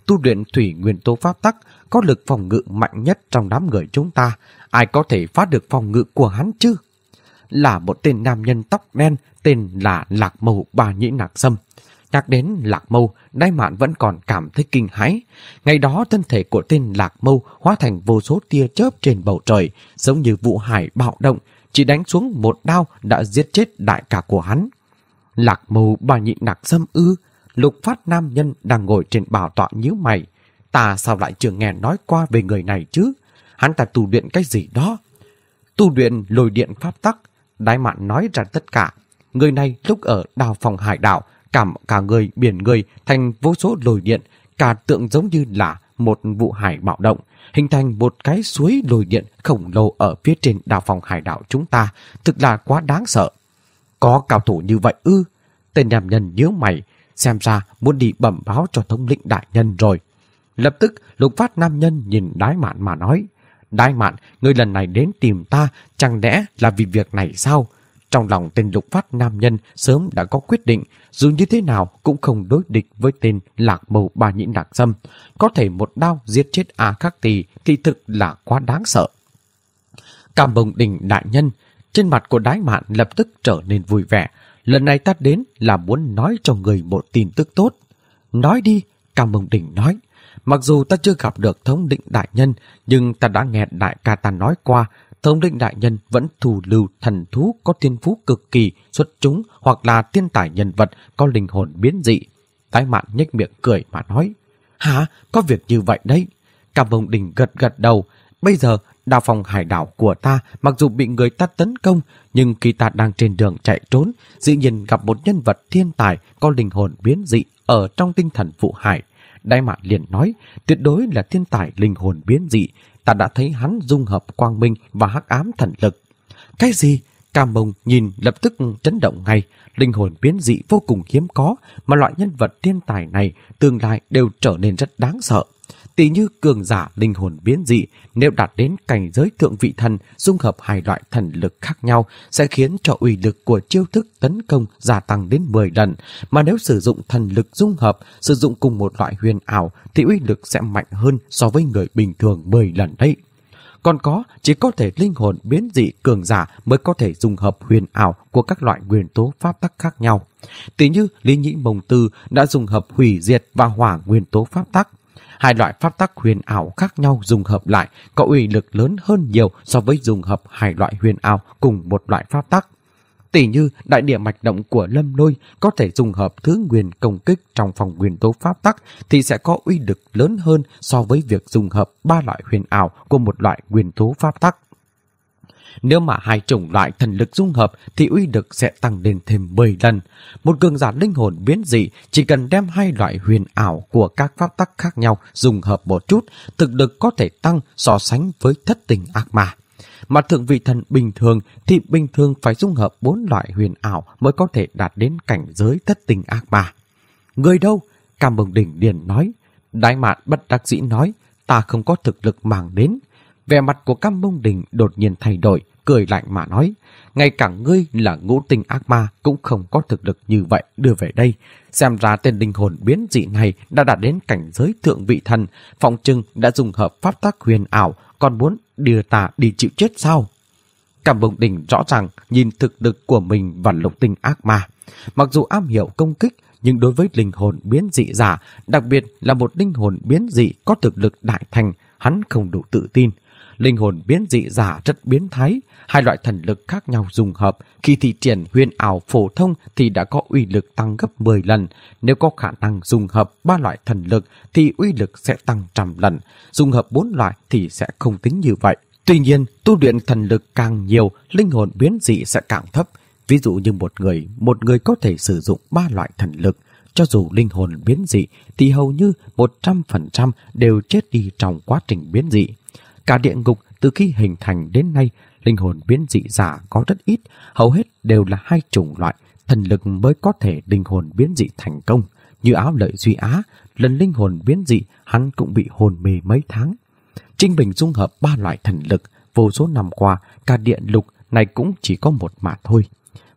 tu luyện thủy nguyên tố pháp tắc, có lực phòng ngự mạnh nhất trong đám người chúng ta. Ai có thể phá được phòng ngự của hắn chứ? Là một tên nam nhân tóc đen tên là Lạc Mâu Bà Nhĩ Nạc Sâm. Nhắc đến Lạc Mâu, Đái Mạn vẫn còn cảm thấy kinh hãi. Ngày đó thân thể của tên Lạc Mâu hóa thành vô số tia chớp trên bầu trời, giống như vụ hải bạo động, chỉ đánh xuống một đao đã giết chết đại ca của hắn. Lạc Mâu Bà Nhĩ Nạc Sâm ư? Lục Phát nam nhân đang ngồi trên bảo tọa nhíu mày. Ta sao lại chưa nghe nói qua về người này chứ? Hắn ta tu luyện cái gì đó? Tu luyện lôi điện pháp tắc. Đái Mạn nói ra tất cả. Người này lúc ở Đào Phòng Hải đảo, cả người biển người thành vô số lôi điện, cả tượng giống như là một vụ hải bạo động, hình thành một cái suối lôi điện khổng lồ ở phía trên Đào Phòng Hải đảo chúng ta, thực là quá đáng sợ. Có cao thủ như vậy ư? Tên nam nhân nhíu mày, xem ra muốn đi bẩm báo cho thống lĩnh đại nhân rồi. Lập tức Lục Phát nam nhân nhìn Đái Mạn mà nói, Đái Mạn, ngươi lần này đến tìm ta chẳng lẽ là vì việc này sao? Trong lòng tên Lục Phát nam nhân sớm đã có quyết định, dù như thế nào cũng không đối địch với tên Lạc Mâu Bà Nhĩ Nạc Sâm. Có thể một đao giết chết A Khắc Tỳ thì thực là quá đáng sợ. Cảm Bồng Đình đại nhân, trên mặt của Đái Mạn lập tức trở nên vui vẻ. Lần này ta đến là muốn nói cho người một tin tức tốt. Nói đi, Cảm Bồng Đình nói. Mặc dù ta chưa gặp được thống lĩnh đại nhân, nhưng ta đã nghe đại ca ta nói qua, thống lĩnh đại nhân vẫn thù lưu thần thú có thiên phú cực kỳ xuất chúng hoặc là thiên tài nhân vật có linh hồn biến dị. Đái Mạn nhếch miệng cười mà nói, hả? Có việc như vậy đấy. Cảm Bồng Đình gật đầu. Bây giờ Đào Phòng Hải đảo của ta mặc dù bị người ta tấn công, nhưng khi ta đang trên đường chạy trốn, dĩ nhiên gặp một nhân vật thiên tài có linh hồn biến dị ở trong tinh thần phụ hải. Đái Mạn liền nói, tuyệt đối là thiên tài linh hồn biến dị, ta đã thấy hắn dung hợp quang minh và hắc ám thần lực. Cái gì? Cam Bông nhìn lập tức chấn động ngay, linh hồn biến dị vô cùng hiếm có, mà loại nhân vật thiên tài này tương lai đều trở nên rất đáng sợ. Tỷ như cường giả linh hồn biến dị, nếu đạt đến cảnh giới thượng vị thần, dung hợp hai loại thần lực khác nhau sẽ khiến cho uy lực của chiêu thức tấn công gia tăng đến 10 lần. Mà nếu sử dụng thần lực dung hợp, sử dụng cùng một loại huyền ảo thì uy lực sẽ mạnh hơn so với người bình thường 10 lần đấy. Còn có, chỉ có thể linh hồn biến dị cường giả mới có thể dung hợp huyền ảo của các loại nguyên tố pháp tắc khác nhau. Tỷ như Lý Nhĩ Mông Tư đã dung hợp hủy diệt và hỏa nguyên tố pháp tắc. Hai loại pháp tắc huyền ảo khác nhau dung hợp lại có uy lực lớn hơn nhiều so với dung hợp hai loại huyền ảo cùng một loại pháp tắc. Tỷ như đại địa mạch động của Lâm Lôi có thể dung hợp thứ nguyên công kích trong phòng nguyên tố pháp tắc thì sẽ có uy lực lớn hơn so với việc dung hợp ba loại huyền ảo của một loại nguyên tố pháp tắc. Nếu mà hai chủng loại thần lực dung hợp thì uy lực sẽ tăng lên thêm 10 lần. Một cường giả linh hồn biến dị chỉ cần đem hai loại huyền ảo của các pháp tắc khác nhau dung hợp một chút, thực lực có thể tăng so sánh với thất tình ác ma. Mà thượng vị thần bình thường thì bình thường phải dung hợp 4 loại huyền ảo mới có thể đạt đến cảnh giới thất tình ác ma. Người đâu? Cam Bồng Đình liền nói. Đái Mạn bất đắc dĩ nói, ta không có thực lực mang đến. Vẻ mặt của Cam Bồng Đình đột nhiên thay đổi, cười lạnh mà nói, ngay cả ngươi là ngũ tinh ác ma cũng không có thực lực như vậy đưa về đây. Xem ra tên linh hồn biến dị này đã đạt đến cảnh giới thượng vị thần, phòng trưng đã dùng hợp pháp tắc huyền ảo, còn muốn đưa ta đi chịu chết sao? Cam Bồng Đình rõ ràng nhìn thực lực của mình và lục tinh ác ma. Mặc dù am hiểu công kích, nhưng đối với linh hồn biến dị giả, đặc biệt là một linh hồn biến dị có thực lực đại thành, hắn không đủ tự tin. Linh hồn biến dị giả rất biến thái, hai loại thần lực khác nhau dùng hợp, khi thi triển huyền ảo phổ thông thì đã có uy lực tăng gấp 10 lần. Nếu có khả năng dùng hợp 3 loại thần lực thì uy lực sẽ tăng 100 lần, dùng hợp 4 loại thì sẽ không tính như vậy. Tuy nhiên, tu luyện thần lực càng nhiều, linh hồn biến dị sẽ càng thấp. Ví dụ như một người có thể sử dụng 3 loại thần lực, cho dù linh hồn biến dị thì hầu như 100% đều chết đi trong quá trình biến dị. Cả địa ngục từ khi hình thành đến nay, linh hồn biến dị giả có rất ít, hầu hết đều là hai chủng loại thần lực mới có thể linh hồn biến dị thành công. Như Áo Lợi Duy Á, lần linh hồn biến dị hắn cũng bị hồn mê mấy tháng. Trinh Bình dung hợp 3 loại thần lực, vô số năm qua, cả địa lục này cũng chỉ có một mà thôi.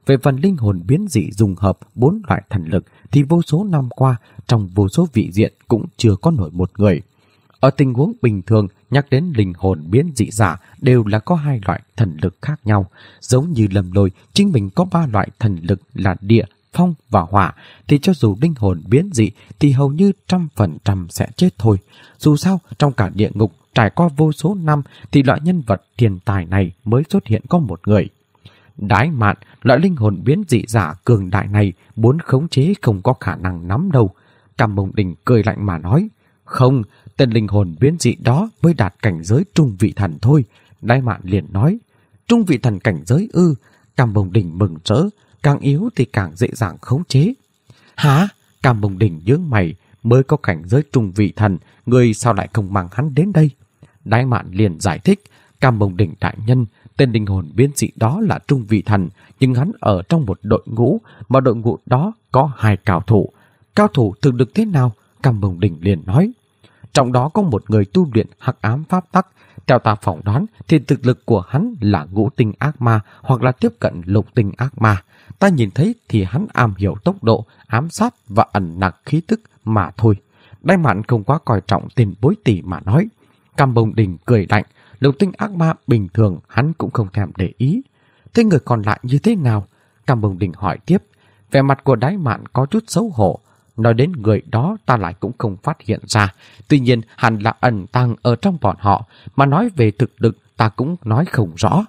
Về phần linh hồn biến dị dùng hợp 4 loại thần lực thì vô số năm qua, trong vô số vị diện cũng chưa có nổi một người. Ở tình huống bình thường, nhắc đến linh hồn biến dị giả đều là có 2 loại thần lực khác nhau. Giống như Lâm Lôi, chính mình có 3 loại thần lực là địa, phong và hỏa, thì cho dù linh hồn biến dị thì hầu như 100% sẽ chết thôi. Dù sao, trong cả địa ngục trải qua vô số năm thì loại nhân vật thiên tài này mới xuất hiện có một người. Đái Mạn, loại linh hồn biến dị giả cường đại này muốn khống chế không có khả năng nắm đâu. Cam Bồng Đình cười lạnh mà nói, không, tên linh hồn biến dị đó mới đạt cảnh giới trung vị thần thôi. Đái Mạn liền nói, trung vị thần cảnh giới ư? Cam Bồng Đình mừng rỡ, càng yếu thì càng dễ dàng khống chế. Hả? Cam Bồng Đình nhướng mày, mới có cảnh giới trung vị thần, người sao lại không mang hắn đến đây? Đái Mạn liền giải thích, Cam Bồng Đình đại nhân, tên linh hồn biến dị đó là trung vị thần, nhưng hắn ở trong một đội ngũ, mà đội ngũ đó có 2 cao thủ. Cao thủ thực lực thế nào? Cam Bồng Đình liền nói, trong đó có một người tu luyện hắc ám pháp tắc. Theo ta phỏng đoán thì thực lực của hắn là ngũ tinh ác ma hoặc là tiếp cận lục tinh ác ma. Ta nhìn thấy thì hắn am hiểu tốc độ, ám sát và ẩn nặc khí tức mà thôi. Đái Mạn không quá coi trọng tên bối tỷ mà nói. Cam Bồng Đình cười lạnh, lục tinh ác ma bình thường hắn cũng không thèm để ý. Thế người còn lại như thế nào? Cam Bồng Đình hỏi tiếp. Vẻ mặt của Đái Mạn có chút xấu hổ. Nói đến người đó ta lại cũng không phát hiện ra. Tuy nhiên hẳn là ẩn tàng ở trong bọn họ. Mà nói về thực lực ta cũng nói không rõ.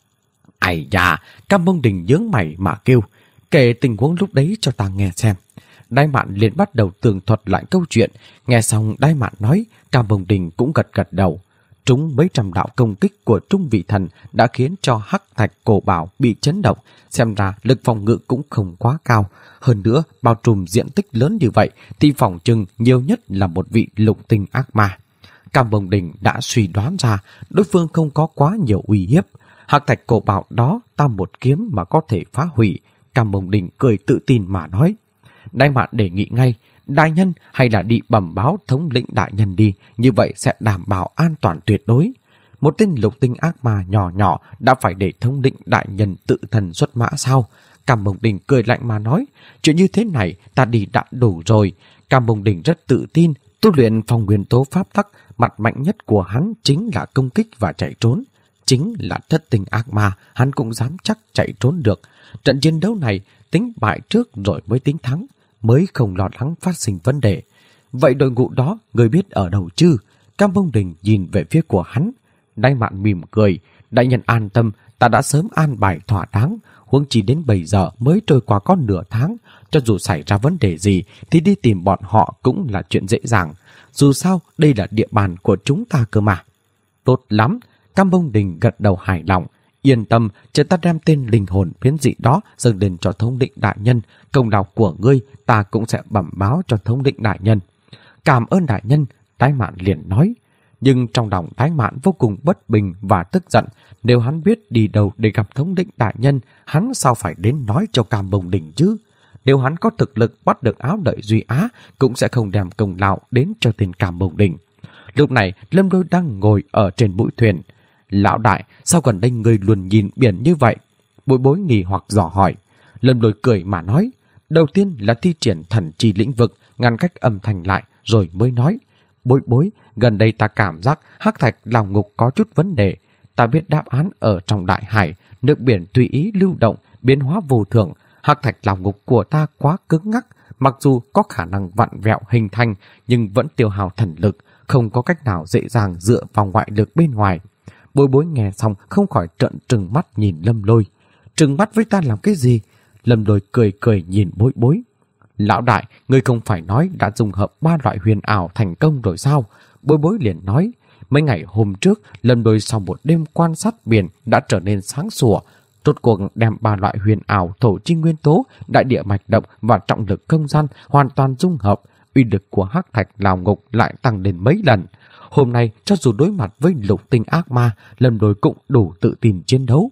Ây da, Cam Bồng Đình nhướng mày mà kêu, kể tình huống lúc đấy cho ta nghe xem. Đái Mạn liền bắt đầu tường thuật lại câu chuyện. Nghe xong Đái Mạn nói, Cam Bồng Đình cũng gật gật đầu. Trúng mấy trăm đạo công kích của trung vị thần đã khiến cho hắc thạch cổ bảo bị chấn động. Xem ra lực phòng ngự cũng không quá cao. Hơn nữa, bao trùm diện tích lớn như vậy thì phòng chừng nhiều nhất là một vị lục tinh ác ma. Cam Bồng Đình đã suy đoán ra đối phương không có quá nhiều uy hiếp. Hắc thạch cổ bảo đó ta một kiếm mà có thể phá hủy. Cam Bồng Đình cười tự tin mà nói. Đái Mạn đề nghị ngay, đại nhân hay là đi bẩm báo thống lĩnh đại nhân đi, như vậy sẽ đảm bảo an toàn tuyệt đối. Một tên lục tinh ác ma nhỏ nhỏ đã phải để thống lĩnh đại nhân tự thần xuất mã sao? Cam Bồng Đình cười lạnh mà nói, chuyện như thế này ta đi đã đủ rồi. Cam Bồng Đình rất tự tin, tu luyện phong nguyên tố pháp tắc, mặt mạnh nhất của hắn chính là công kích và chạy trốn. Chính là thất tinh ác ma, hắn cũng dám chắc chạy trốn được. Trận chiến đấu này tính bại trước rồi mới tính thắng, mới không lo lắng phát sinh vấn đề. Vậy đội ngũ đó người biết ở đâu chứ? Cam Bồng Đình nhìn về phía của hắn. Đái Mạn mỉm cười, đại nhân an tâm, ta đã sớm an bài thỏa đáng, huống chi đến bây giờ mới trôi qua có nửa tháng, cho dù xảy ra vấn đề gì thì đi tìm bọn họ cũng là chuyện dễ dàng. Dù sao đây là địa bàn của chúng ta cơ mà. Tốt lắm, Cam Bồng Đình gật đầu hài lòng. Yên tâm, chờ ta đem tên linh hồn biến dị đó dâng lên cho thống lĩnh đại nhân, công lao của ngươi ta cũng sẽ bẩm báo cho thống lĩnh đại nhân. Cảm ơn đại nhân, Đái Mạn liền nói. Nhưng trong lòng Đái Mạn vô cùng bất bình và tức giận. Nếu hắn biết đi đâu để gặp thống lĩnh đại nhân, hắn sao phải đến nói cho Cam Bồng Đình chứ? Nếu hắn có thực lực bắt được Áo Lợi Duy Á, cũng sẽ không đem công lao đến cho tên Cam Bồng Đình. Lúc này Lâm Lôi đang ngồi ở trên mũi thuyền. Lão đại, sao gần đây người luôn nhìn biển như vậy? Bối Bối nghi hoặc dò hỏi. Lâm Lôi cười mà nói, đầu tiên là thi triển thần chi lĩnh vực, ngăn cách âm thanh lại, rồi mới nói. Bối Bối, gần đây ta cảm giác hắc thạch lao ngục có chút vấn đề. Ta biết đáp án ở trong đại hải, nước biển tùy ý lưu động, biến hóa vô thường. Hắc thạch lao ngục của ta quá cứng ngắc, mặc dù có khả năng vặn vẹo hình thành, nhưng vẫn tiêu hao thần lực, không có cách nào dễ dàng dựa vào ngoại lực bên ngoài. Bối Bối nghe xong không khỏi trợn trừng mắt nhìn Lâm Lôi. Trừng mắt với ta làm cái gì? Lâm Lôi cười cười nhìn Bối Bối. Lão đại, ngươi không phải nói đã dùng hợp 3 loại huyền ảo thành công rồi sao? Bối Bối liền nói. Mấy ngày hôm trước, Lâm Lôi sau một đêm quan sát biển đã trở nên sáng sủa. Rốt cuộc đem 3 loại huyền ảo thổ chi nguyên tố, đại địa mạch động và trọng lực không gian hoàn toàn dung hợp. Uy lực của hắc thạch lao ngục lại tăng lên mấy lần. Hôm nay, cho dù đối mặt với lục tinh ác ma, Lâm Lôi cũng đủ tự tin chiến đấu.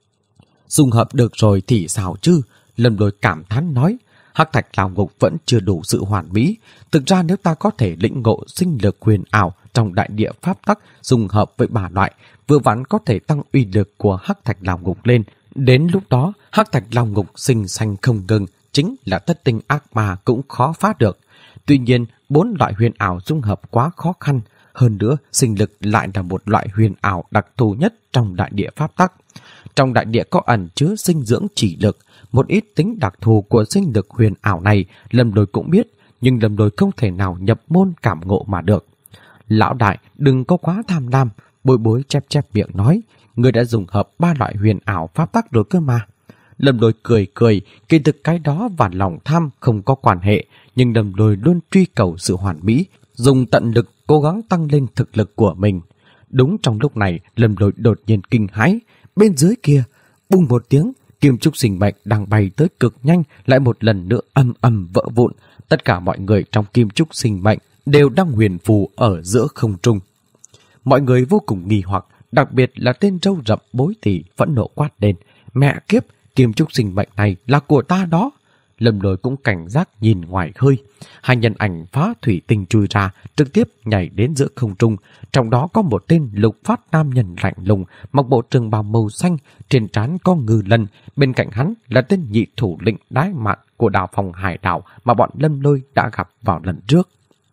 Dung hợp được rồi thì sao chứ? Lâm Lôi cảm thán nói. Hắc thạch lao ngục vẫn chưa đủ sự hoàn mỹ. Thực ra nếu ta có thể lĩnh ngộ sinh lực huyền ảo trong đại địa pháp tắc dung hợp với 3 loại, vừa vặn có thể tăng uy lực của hắc thạch lao ngục lên. Đến lúc đó, hắc thạch lao ngục sinh sanh không ngừng, chính là thất tinh ác ma cũng khó phá được. Tuy nhiên, 4 loại huyền ảo dung hợp quá khó khăn, hơn nữa sinh lực lại là một loại huyền ảo đặc thù nhất trong đại địa pháp tắc. Trong đại địa có ẩn chứa sinh dưỡng chỉ lực, một ít tính đặc thù của sinh lực huyền ảo này Lâm Lôi cũng biết, nhưng Lâm Lôi không thể nào nhập môn cảm ngộ mà được. Lão đại, đừng có quá tham lam, Bối Bối chép chép miệng nói, người đã dùng hợp 3 loại huyền ảo pháp tắc rồi cơ mà. Lâm Lôi cười cười, kỳ thực cái đó và lòng tham không có quan hệ, nhưng Lâm Lôi luôn truy cầu sự hoàn mỹ, dùng tận lực cố gắng tăng lên thực lực của mình. Đúng trong lúc này, Lâm Lôi đột nhiên kinh hãi, bên dưới kia, bùng một tiếng, kim trúc sinh mệnh đang bay tới cực nhanh lại một lần nữa ầm ầm vỡ vụn. Tất cả mọi người trong kim trúc sinh mệnh đều đang huyền phù ở giữa không trung. Mọi người vô cùng nghi hoặc, đặc biệt là tên râu rậm Bối Tỷ phẫn nộ quát lên, mẹ kiếp, kim trúc sinh mệnh này là của ta đó. Lâm Lôi cũng cảnh giác nhìn ngoài khơi. Hai nhân ảnh phá thủy tinh chui ra, trực tiếp nhảy đến giữa không trung. Trong đó có một tên lục phát nam nhân lạnh lùng, mặc bộ trường bào màu xanh, trên trán có ngư lân. Bên cạnh hắn là tên nhị thủ lĩnh đái mạn của đào phòng hải đảo mà bọn Lâm Lôi đã gặp vào lần trước.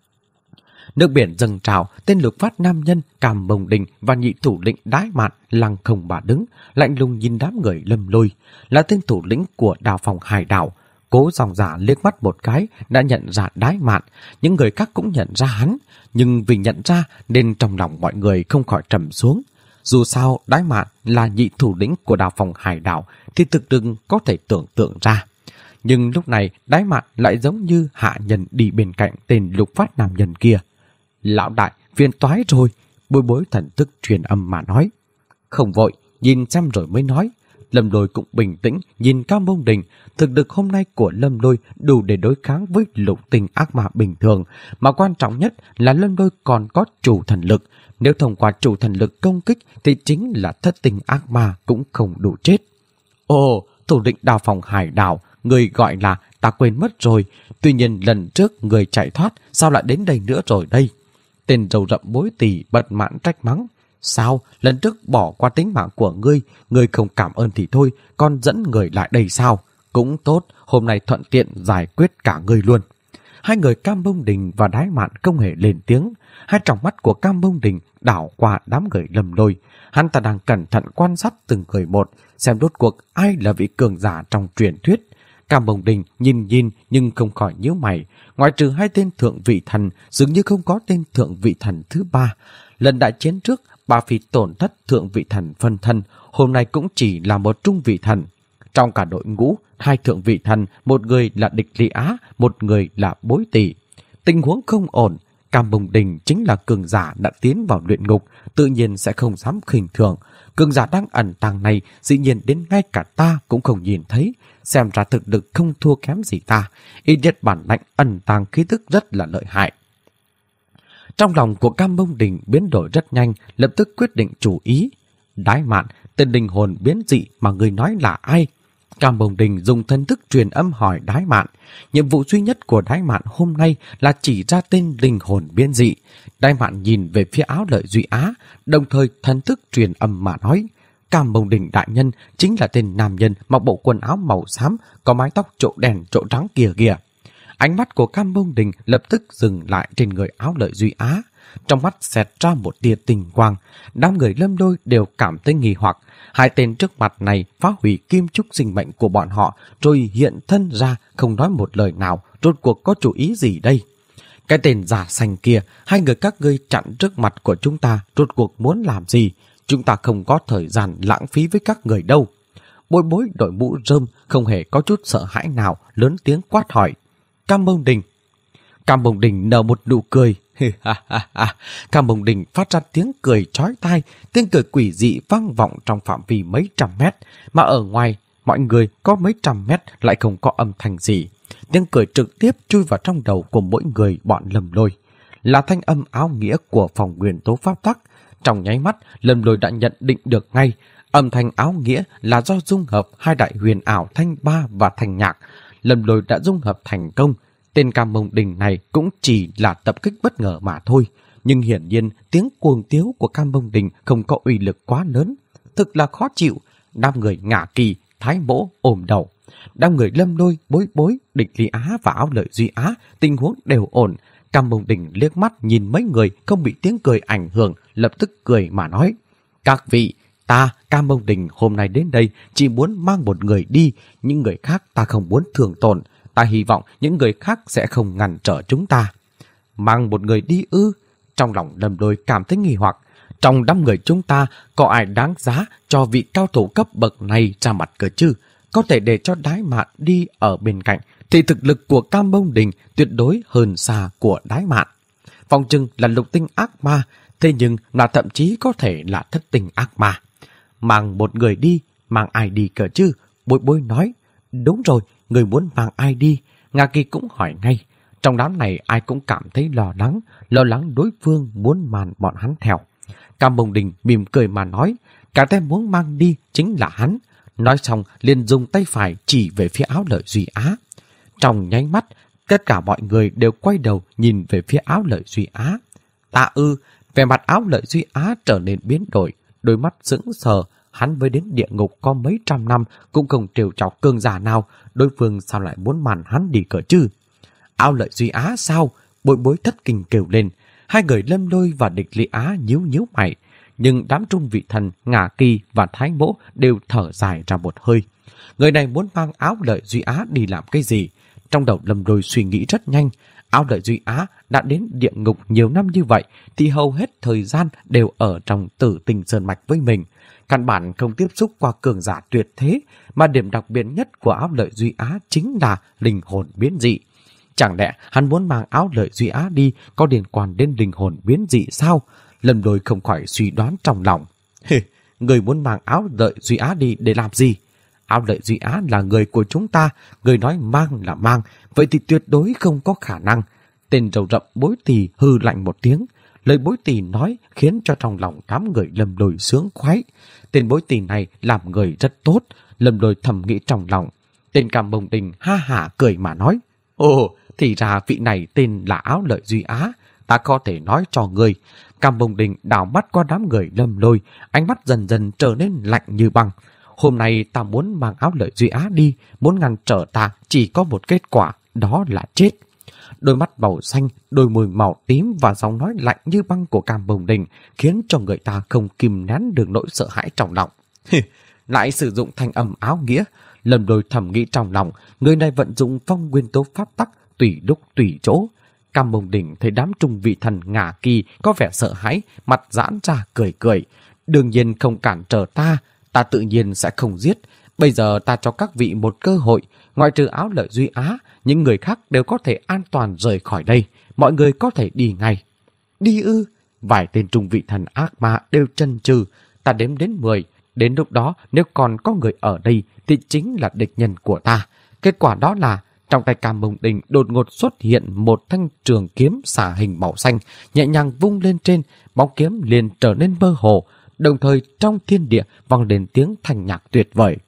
Nước biển dâng trào, tên lục phát nam nhân Cam Bồng Đình và nhị thủ lĩnh đái mạn lăng không bà đứng, lạnh lùng nhìn đám người Lâm Lôi. Là tên thủ lĩnh của đào phòng hải đảo. Cố Dòng Giả liếc mắt một cái đã nhận ra đái mạn, những người khác cũng nhận ra hắn, nhưng vì nhận ra nên trong lòng mọi người không khỏi trầm xuống. Dù sao đái mạn là nhị thủ lĩnh của đào phòng hải đảo thì thực đừng có thể tưởng tượng ra. Nhưng lúc này đái mạn lại giống như hạ nhân đi bên cạnh tên lục phát nam nhân kia. Lão đại, phiền toái rồi, Bối Bối thần thức truyền âm mà nói. Không vội, nhìn xem rồi mới nói. Lâm Lôi cũng bình tĩnh nhìn Cam Bông Đình. Thực lực hôm nay của Lâm Lôi đủ để đối kháng với lục tinh ác ma bình thường, mà quan trọng nhất là Lâm Lôi còn có chủ thần lực. Nếu thông qua chủ thần lực công kích thì chính là thất tinh ác ma cũng không đủ chết. Ồ, thủ lĩnh đào phòng hải đảo, người gọi là ta quên mất rồi. Tuy nhiên lần trước người chạy thoát, sao lại đến đây nữa rồi đây? Tên râu rậm Bối Tỷ bật mãn trách mắng. Sao, lần trước bỏ qua tính mạng của ngươi không cảm ơn thì thôi, còn dẫn người lại đây sao? Cũng tốt, hôm nay thuận tiện giải quyết cả ngươi luôn. Hai người Cam Bông Đình và đái mạn không hề lên tiếng. Hai tròng mắt của Cam Bông Đình đảo qua đám người Lâm Lôi. Hắn ta đang cẩn thận quan sát từng người một, xem rốt cuộc ai là vị cường giả trong truyền thuyết. Cam Bông Đình nhìn nhưng không khỏi nhíu mày. Ngoại trừ hai tên thượng vị thần, dường như không có tên thượng vị thần thứ ba. Lần đại chiến trước, bà Phi tổn thất thượng vị thần phân thân, hôm nay cũng chỉ là một trung vị thần. Trong cả đội ngũ, hai thượng vị thần, một người là Địch Ly Á, một người là Bối Tỷ. Tình huống không ổn, Cam Bông Đình chính là cường giả đã tiến vào luyện ngục, tự nhiên sẽ không dám khinh thường. Cường giả đang ẩn tàng này, dĩ nhiên đến ngay cả ta cũng không nhìn thấy, xem ra thực lực không thua kém gì ta, ít nhất bản lãnh ẩn tàng khí tức rất là lợi hại. Trong lòng của Cam Bông Đình biến đổi rất nhanh, lập tức quyết định chủ ý. Đái mạn, tên linh hồn biến dị mà người nói là ai? Cam Bông Đình dùng thân thức truyền âm hỏi đái mạn. Nhiệm vụ duy nhất của đái mạn hôm nay là chỉ ra tên linh hồn biến dị. Đái mạn nhìn về phía Áo Lợi Duy Á, đồng thời thân thức truyền âm mà nói. Cam Bông Đình đại nhân chính là tên nam nhân mặc bộ quần áo màu xám, có mái tóc trộn đen trộn trắng kìa kìa. Ánh mắt của Cam Bông Đình lập tức dừng lại trên người Áo Lợi Duy Á. Trong mắt xẹt ra một tia tình quang. Đám người Lâm Lôi đều cảm thấy nghi hoặc. Hai tên trước mặt này phá hủy kim trúc sinh mệnh của bọn họ, rồi hiện thân ra không nói một lời nào, rốt cuộc có chủ ý gì đây? Cái tên giả xanh kia, hai người các ngươi chặn trước mặt của chúng ta, rốt cuộc muốn làm gì? Chúng ta không có thời gian lãng phí với các người đâu. Bối Bối đội mũ rơm, không hề có chút sợ hãi nào, lớn tiếng quát hỏi. Cam Bông Đình. Cam Bông Đình nở một nụ cười. Cam Bông Đình phát ra tiếng cười chói tai, tiếng cười quỷ dị vang vọng trong phạm vi mấy trăm mét, mà ở ngoài mọi người có mấy trăm mét lại không có âm thanh gì. Tiếng cười trực tiếp chui vào trong đầu của mỗi người bọn Lâm Lôi. Là thanh âm áo nghĩa của phòng nguyên tố pháp tắc. Trong nháy mắt, Lâm Lôi đã nhận định được ngay, âm thanh áo nghĩa là do dung hợp hai đại huyền ảo thanh ba và thanh nhạc. Lâm Lôi đã dung hợp thành công. Tên Cam Bông Đình này cũng chỉ là tập kích bất ngờ mà thôi. Nhưng hiển nhiên tiếng cuồng tiếu của Cam Bông Đình không có uy lực quá lớn. Thực là khó chịu. đám người Ngả Kỳ, Thái Mỗ ôm đầu. Đám người Lâm Lôi, Bối Bối, Địch Lý Á và Áo Lợi Duy Á tình huống đều ổn. Cam Bồng Đình liếc mắt nhìn mấy người không bị tiếng cười ảnh hưởng, lập tức cười mà nói: các vị, ta Cam Bồng Đình hôm nay đến đây chỉ muốn mang một người đi, những người khác ta không muốn thương tổn. Ta hy vọng những người khác sẽ không ngăn trở chúng ta. Mang một người đi ư? Trong lòng Lâm Lôi cảm thấy nghi hoặc. Trong đám người chúng ta có ai đáng giá cho vị cao thủ cấp bậc này ra mặt cơ chứ? Có thể để cho Đái Mạn đi ở bên cạnh thì thực lực của Cam Bồng Đình tuyệt đối hơn xa của Đái Mạn. Phòng trừng là lục tinh ác ma, thế nhưng là thậm chí có thể là thất tinh ác ma. Mang một người đi, mang ai đi cơ chứ? Bối Bối nói: đúng rồi, người muốn mang ai đi? Ngà Kỳ cũng hỏi ngay. Trong đám này ai cũng cảm thấy lo lắng đối phương muốn màn bọn hắn theo. Cam Bồng Đình mỉm cười mà nói: cả tên muốn mang đi chính là hắn. Nói xong liền dùng tay phải chỉ về phía Áo Lợi Duy Á. Trong nháy mắt, tất cả mọi người đều quay đầu nhìn về phía Áo Lợi Duy Á. Ta ư? Vẻ mặt Áo Lợi Duy Á trở nên biến đổi, đôi mắt sững sờ. Hắn mới đến địa ngục có mấy trăm năm cũng không trêu chọc cường giả nào, đối phương sao lại muốn màn hắn đi cỡ chứ? Áo Lợi Duy Á sao? Bối Bối thất kinh kêu lên. Hai người Lâm Lôi và Địch Lý Á nhíu mày, nhưng đám trung vị thần Ngả Kỳ và Thái Mỗ đều thở dài ra một hơi. Người này muốn mang Áo Lợi Duy Á đi làm cái gì? Trong đầu Lâm Lôi suy nghĩ rất nhanh. Áo Lợi Duy Á đã đến địa ngục nhiều năm như vậy thì hầu hết thời gian đều ở trong Tử Tinh Sơn Mạch với mình. Căn bản không tiếp xúc qua cường giả tuyệt thế, mà điểm đặc biệt nhất của Áo Lợi Duy Á chính là linh hồn biến dị. Chẳng lẽ hắn muốn mang Áo Lợi Duy Á đi có liên quan đến linh hồn biến dị sao? Lâm Lôi không khỏi suy đoán trong lòng. Người muốn mang Áo Lợi Duy Á đi để làm gì? Áo Lợi Duy Á là người của chúng ta, người nói mang là mang, vậy thì tuyệt đối không có khả năng. Tên râu rậm Bối Tỳ hư lạnh một tiếng. Lời Bối Tỳ nói khiến cho trong lòng đám người Lâm Lôi sướng khoái. Tên Bối Tỳ này làm người rất tốt, Lâm Lôi thầm nghĩ trong lòng. Tên Cam Bồng Đình ha hả cười mà nói: ồ, thì ra vị này tên là Áo Lợi Duy Á, ta có thể nói cho người. Cam Bồng Đình đảo mắt qua đám người Lâm Lôi, ánh mắt dần dần trở nên lạnh như băng. Hôm nay ta muốn mang Áo Lợi Duy Á đi, muốn ngăn trở ta chỉ có một kết quả, đó là chết. Đôi mắt màu xanh, đôi môi màu tím và giọng nói lạnh như băng của Cam Bồng Đình khiến cho người ta không kìm nén được nỗi sợ hãi trong lòng. Lại sử dụng thanh âm áo nghĩa. Lâm Lôi thầm nghĩ trong lòng, người này vận dụng phong nguyên tố pháp tắc tùy lúc tùy chỗ. Cam Bồng Đình thấy đám trung vị thần Ngả Kỳ có vẻ sợ hãi, mặt giãn ra cười cười. Đương nhiên không cản trở ta, ta tự nhiên sẽ không giết. Bây giờ ta cho các vị một cơ hội, ngoại trừ Áo Lợi Duy Á, những người khác đều có thể an toàn rời khỏi đây. Mọi người có thể đi ngay. Đi ư? Vài tên trung vị thần ác ma đều chần chừ. Ta đếm đến 10. Đến lúc đó nếu còn có người ở đây thì chính là địch nhân của ta. Kết quả đó là trong tay Cam Bồng Đình đột ngột xuất hiện một thanh trường kiếm xà hình màu xanh, nhẹ nhàng vung lên trên, bóng kiếm liền trở nên mơ hồ, đồng thời trong thiên địa vang lên tiếng thanh nhạc tuyệt vời.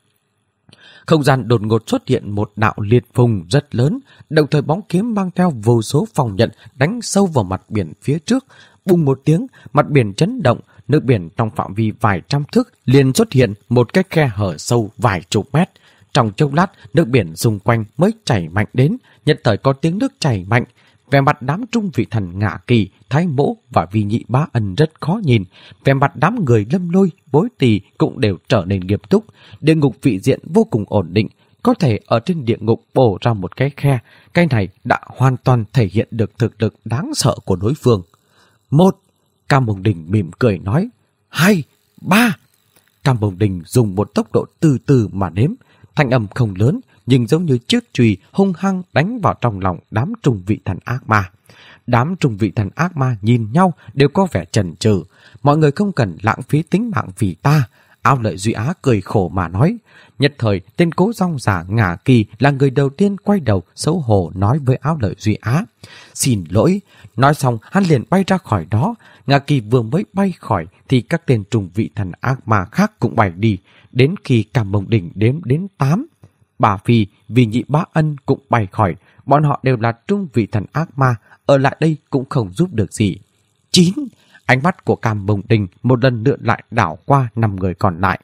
Không gian đột ngột xuất hiện một đạo liệt phùng rất lớn, đồng thời bóng kiếm mang theo vô số phòng nhận đánh sâu vào mặt biển phía trước. Bùng một tiếng, mặt biển chấn động, nước biển trong phạm vi vài trăm thước liền xuất hiện một cái khe hở sâu vài chục mét. Trong chốc lát, nước biển xung quanh mới chảy mạnh đến, nhất thời có tiếng nước chảy mạnh. Vẻ mặt đám trung vị thần Ngả Kỳ, Thái Mỗ và Vi Nhị Bá Ân rất khó nhìn. Vẻ mặt đám người Lâm Lôi, Bối Tỳ cũng đều trở nên nghiêm túc. Địa ngục vị diện vô cùng ổn định, có thể ở trên địa ngục bổ ra một cái khe. Cái này đã hoàn toàn thể hiện được thực lực đáng sợ của đối phương. 1. Cam Bồng Đình mỉm cười nói. 2, 3. Cam Bồng Đình dùng một tốc độ từ từ mà đếm. Thanh âm không lớn, nhưng giống như chiếc chùy hung hăng đánh vào trong lòng đám trung vị thần ác ma. Đám trung vị thần ác ma nhìn nhau đều có vẻ chần chừ. Mọi người không cần lãng phí tính mạng vì ta. Áo Lợi Duy Á cười khổ mà nói. Nhất thời, tên cố rong giả Ngả Kỳ là người đầu tiên quay đầu xấu hổ nói với Áo Lợi Duy Á. Xin lỗi. Nói xong, hắn liền bay ra khỏi đó. Ngả Kỳ vừa mới bay khỏi thì các tên trung vị thần ác ma khác cũng bay đi. Đến khi Cam Bồng Đình đếm đến 8, Bà Phi, Vi Nhị Bá Ân cũng bay khỏi. Bọn họ đều là trung vị thần ác ma, ở lại đây cũng không giúp được gì. 9. Ánh mắt của Cam Bồng Đình một lần nữa lại đảo qua 5 người còn lại.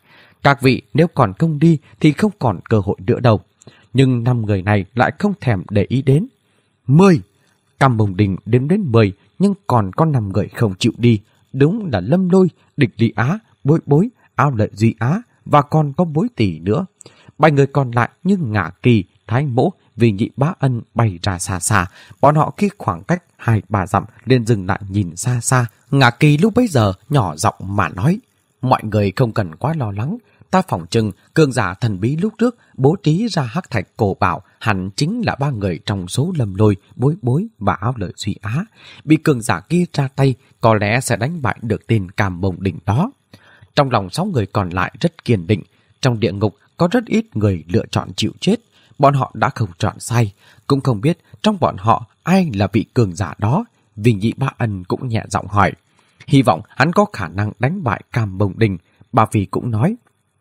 Các vị nếu còn không đi thì không còn cơ hội nữa đâu. Nhưng 5 người này lại không thèm để ý đến. 10. Cam Bồng Đình đếm đến 10 nhưng còn có 5 người không chịu đi. Đúng là Lâm Lôi, Địch Lý Á, Bối Bối, Ao Lợi Duy Á và còn có Bối Tỷ nữa. 7 người còn lại như Ngạ Kỳ, Thái Mỗ, Vì Nhị Bá Ân bay ra xa xa. Bọn họ khi khoảng cách 2-3 dặm liền dừng lại nhìn xa xa. Ngạ Kỳ lúc bấy giờ nhỏ giọng mà nói: mọi người không cần quá lo lắng. Ta phỏng chừng cường giả thần bí lúc trước bố trí ra hắc thạch cổ bảo hẳn chính là 3 người trong số Lâm Lôi, Bối Bối và Ao Lợi Duy Á. Bị cường giả kia ra tay có lẽ sẽ đánh bại được tên Cam Bồng Đình đó. Trong lòng 6 người còn lại rất kiên định. Trong địa ngục có rất ít người lựa chọn chịu chết. Bọn họ đã không chọn sai. Cũng không biết trong bọn họ ai là vị cường giả đó. Vì Nhị Bá Ân cũng nhẹ giọng hỏi. Hy vọng hắn có khả năng đánh bại Cam Bồng Đình. Bà Phi cũng nói.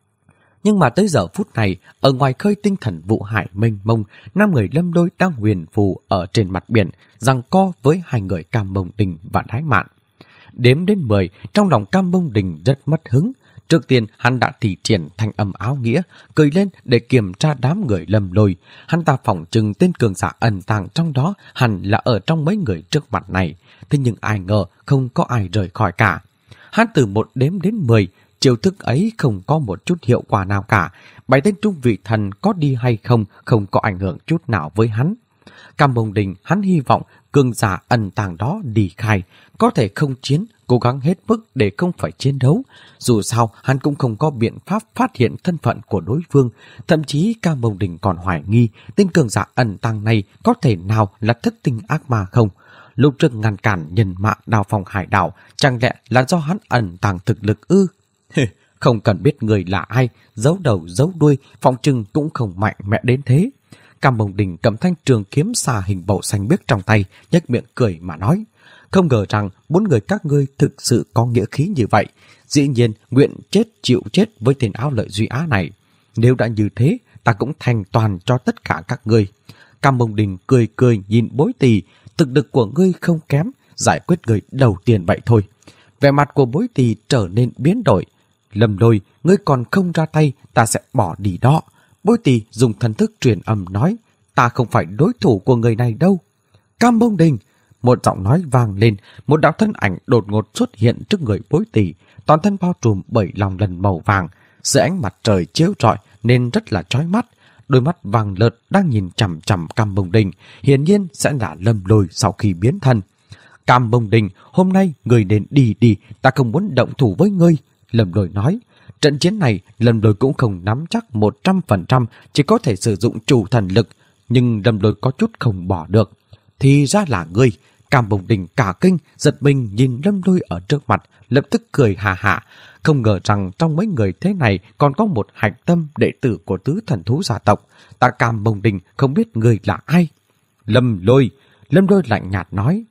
Nhưng mà tới giờ phút này, ở ngoài khơi tinh thần vụ hải mênh mông, 5 người Lâm Lôi đang huyền phù ở trên mặt biển, giằng co với 2 người Cam Bồng Đình và Đái Mạn. Đếm đến 10, trong lòng Cam Bồng Đình rất mất hứng. Trước tiên, hắn đã thi triển thanh âm áo nghĩa, cười lên để kiểm tra đám người Lâm Lôi. Hắn ta phỏng chừng tên cường giả ẩn tàng trong đó hẳn là ở trong mấy người trước mặt này. Thế nhưng ai ngờ không có ai rời khỏi cả. Hắn từ 1 đếm đến 10, chiêu thức ấy không có một chút hiệu quả nào cả. 7 tên trung vị thần có đi hay không có ảnh hưởng chút nào với hắn. Cam Bồng Đình hắn hy vọng cường giả ẩn tàng đó đi khai, có thể không chiến, cố gắng hết mức để không phải chiến đấu. Dù sao, hắn cũng không có biện pháp phát hiện thân phận của đối phương. Thậm chí Cam Bồng Đình còn hoài nghi tên cường giả ẩn tàng này có thể nào là thất tinh ác ma không. Lúc trước ngăn cản nhân mạng Đào Phong hải đảo, chẳng lẽ là do hắn ẩn tàng thực lực ư? Không cần biết người là ai, giấu đầu giấu đuôi, phỏng chừng cũng không mạnh mẽ đến thế. Cam Bồng Đình cầm thanh trường kiếm xà hình bầu xanh biếc trong tay, nhếch miệng cười mà nói. Không ngờ rằng 4 người các ngươi thực sự có nghĩa khí như vậy. Dĩ nhiên nguyện chết chịu chết với tên Ao Lợi Duy Á này. Nếu đã như thế, ta cũng thành toàn cho tất cả các ngươi. Cam Bồng Đình cười cười nhìn Bối Tỳ, thực lực của ngươi không kém, giải quyết người đầu tiên vậy thôi. Vẻ mặt của Bối Tỳ trở nên biến đổi. Lâm Lôi, ngươi còn không ra tay, ta sẽ bỏ đi đó. Bối Tỳ dùng thần thức truyền âm nói, ta không phải đối thủ của người này đâu. Cam Bồng Đình, một giọng nói vang lên, một đạo thân ảnh đột ngột xuất hiện trước người Bối Tỳ, toàn thân bao trùm bởi lòng lân màu vàng, dưới ánh mặt trời chiếu rọi nên rất là chói mắt. Đôi mắt vàng lợt đang nhìn chằm chằm Cam Bồng Đình, hiển nhiên sẽ là Lâm Lôi sau khi biến thân. Cam Bồng Đình, hôm nay người nên đi đi, ta không muốn động thủ với ngươi. Lâm Lôi nói, trận chiến này Lâm Lôi cũng không nắm chắc 100%, chỉ có thể sử dụng chủ thần lực, nhưng Lâm Lôi có chút không bỏ được. Thì ra là ngươi. Cam Bồng Đình cả kinh, giật mình nhìn Lâm Lôi ở trước mặt, lập tức cười hà hà. Không ngờ rằng trong mấy người thế này còn có một hạch tâm đệ tử của tứ thần thú gia tộc. Ta Cam Bồng Đình không biết người là ai. Lâm Lôi lạnh nhạt nói.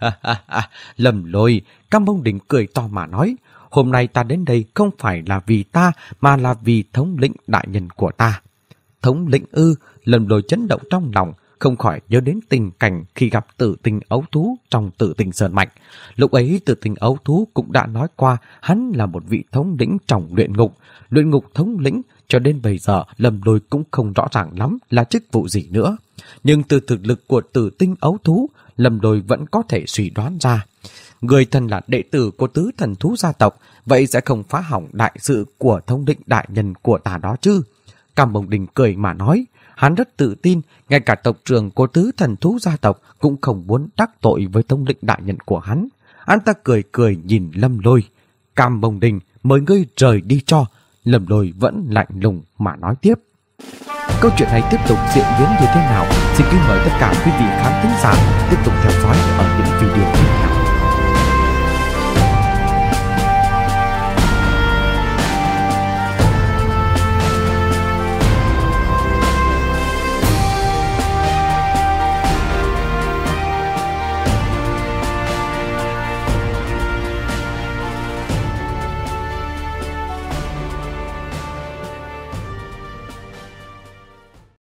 Lâm Lôi, Cam Bồng Đình cười to mà nói. Hôm nay ta đến đây không phải là vì ta, mà là vì thống lĩnh đại nhân của ta. Thống lĩnh ư? Lâm Lôi chấn động trong lòng, không khỏi nhớ đến tình cảnh khi gặp Tử Tinh ấu thú trong Tử Tinh Sơn Mạch. Lúc ấy Tử Tinh ấu thú cũng đã nói qua hắn là một vị thống lĩnh trong luyện ngục thống lĩnh. Cho đến bây giờ Lâm Lôi cũng không rõ ràng lắm là chức vụ gì nữa. Nhưng từ thực lực của Tử Tinh ấu thú, Lâm Lôi vẫn có thể suy đoán ra. Người thân là đệ tử của tứ thần thú gia tộc, vậy sẽ không phá hỏng đại sự của thống lĩnh đại nhân của ta đó chứ. Cam Bồng Đình cười mà nói, hắn rất tự tin, ngay cả tộc trưởng của tứ thần thú gia tộc cũng không muốn đắc tội với thống lĩnh đại nhân của hắn. Hắn ta cười cười nhìn Lâm Lôi. Cam Bồng Đình, mời ngươi rời đi cho. Lâm Lôi vẫn lạnh lùng mà nói tiếp. Câu chuyện này tiếp tục diễn biến như thế nào? Xin kính mời tất cả quý vị khán thính giả tiếp tục theo dõi ở những video tiếp theo.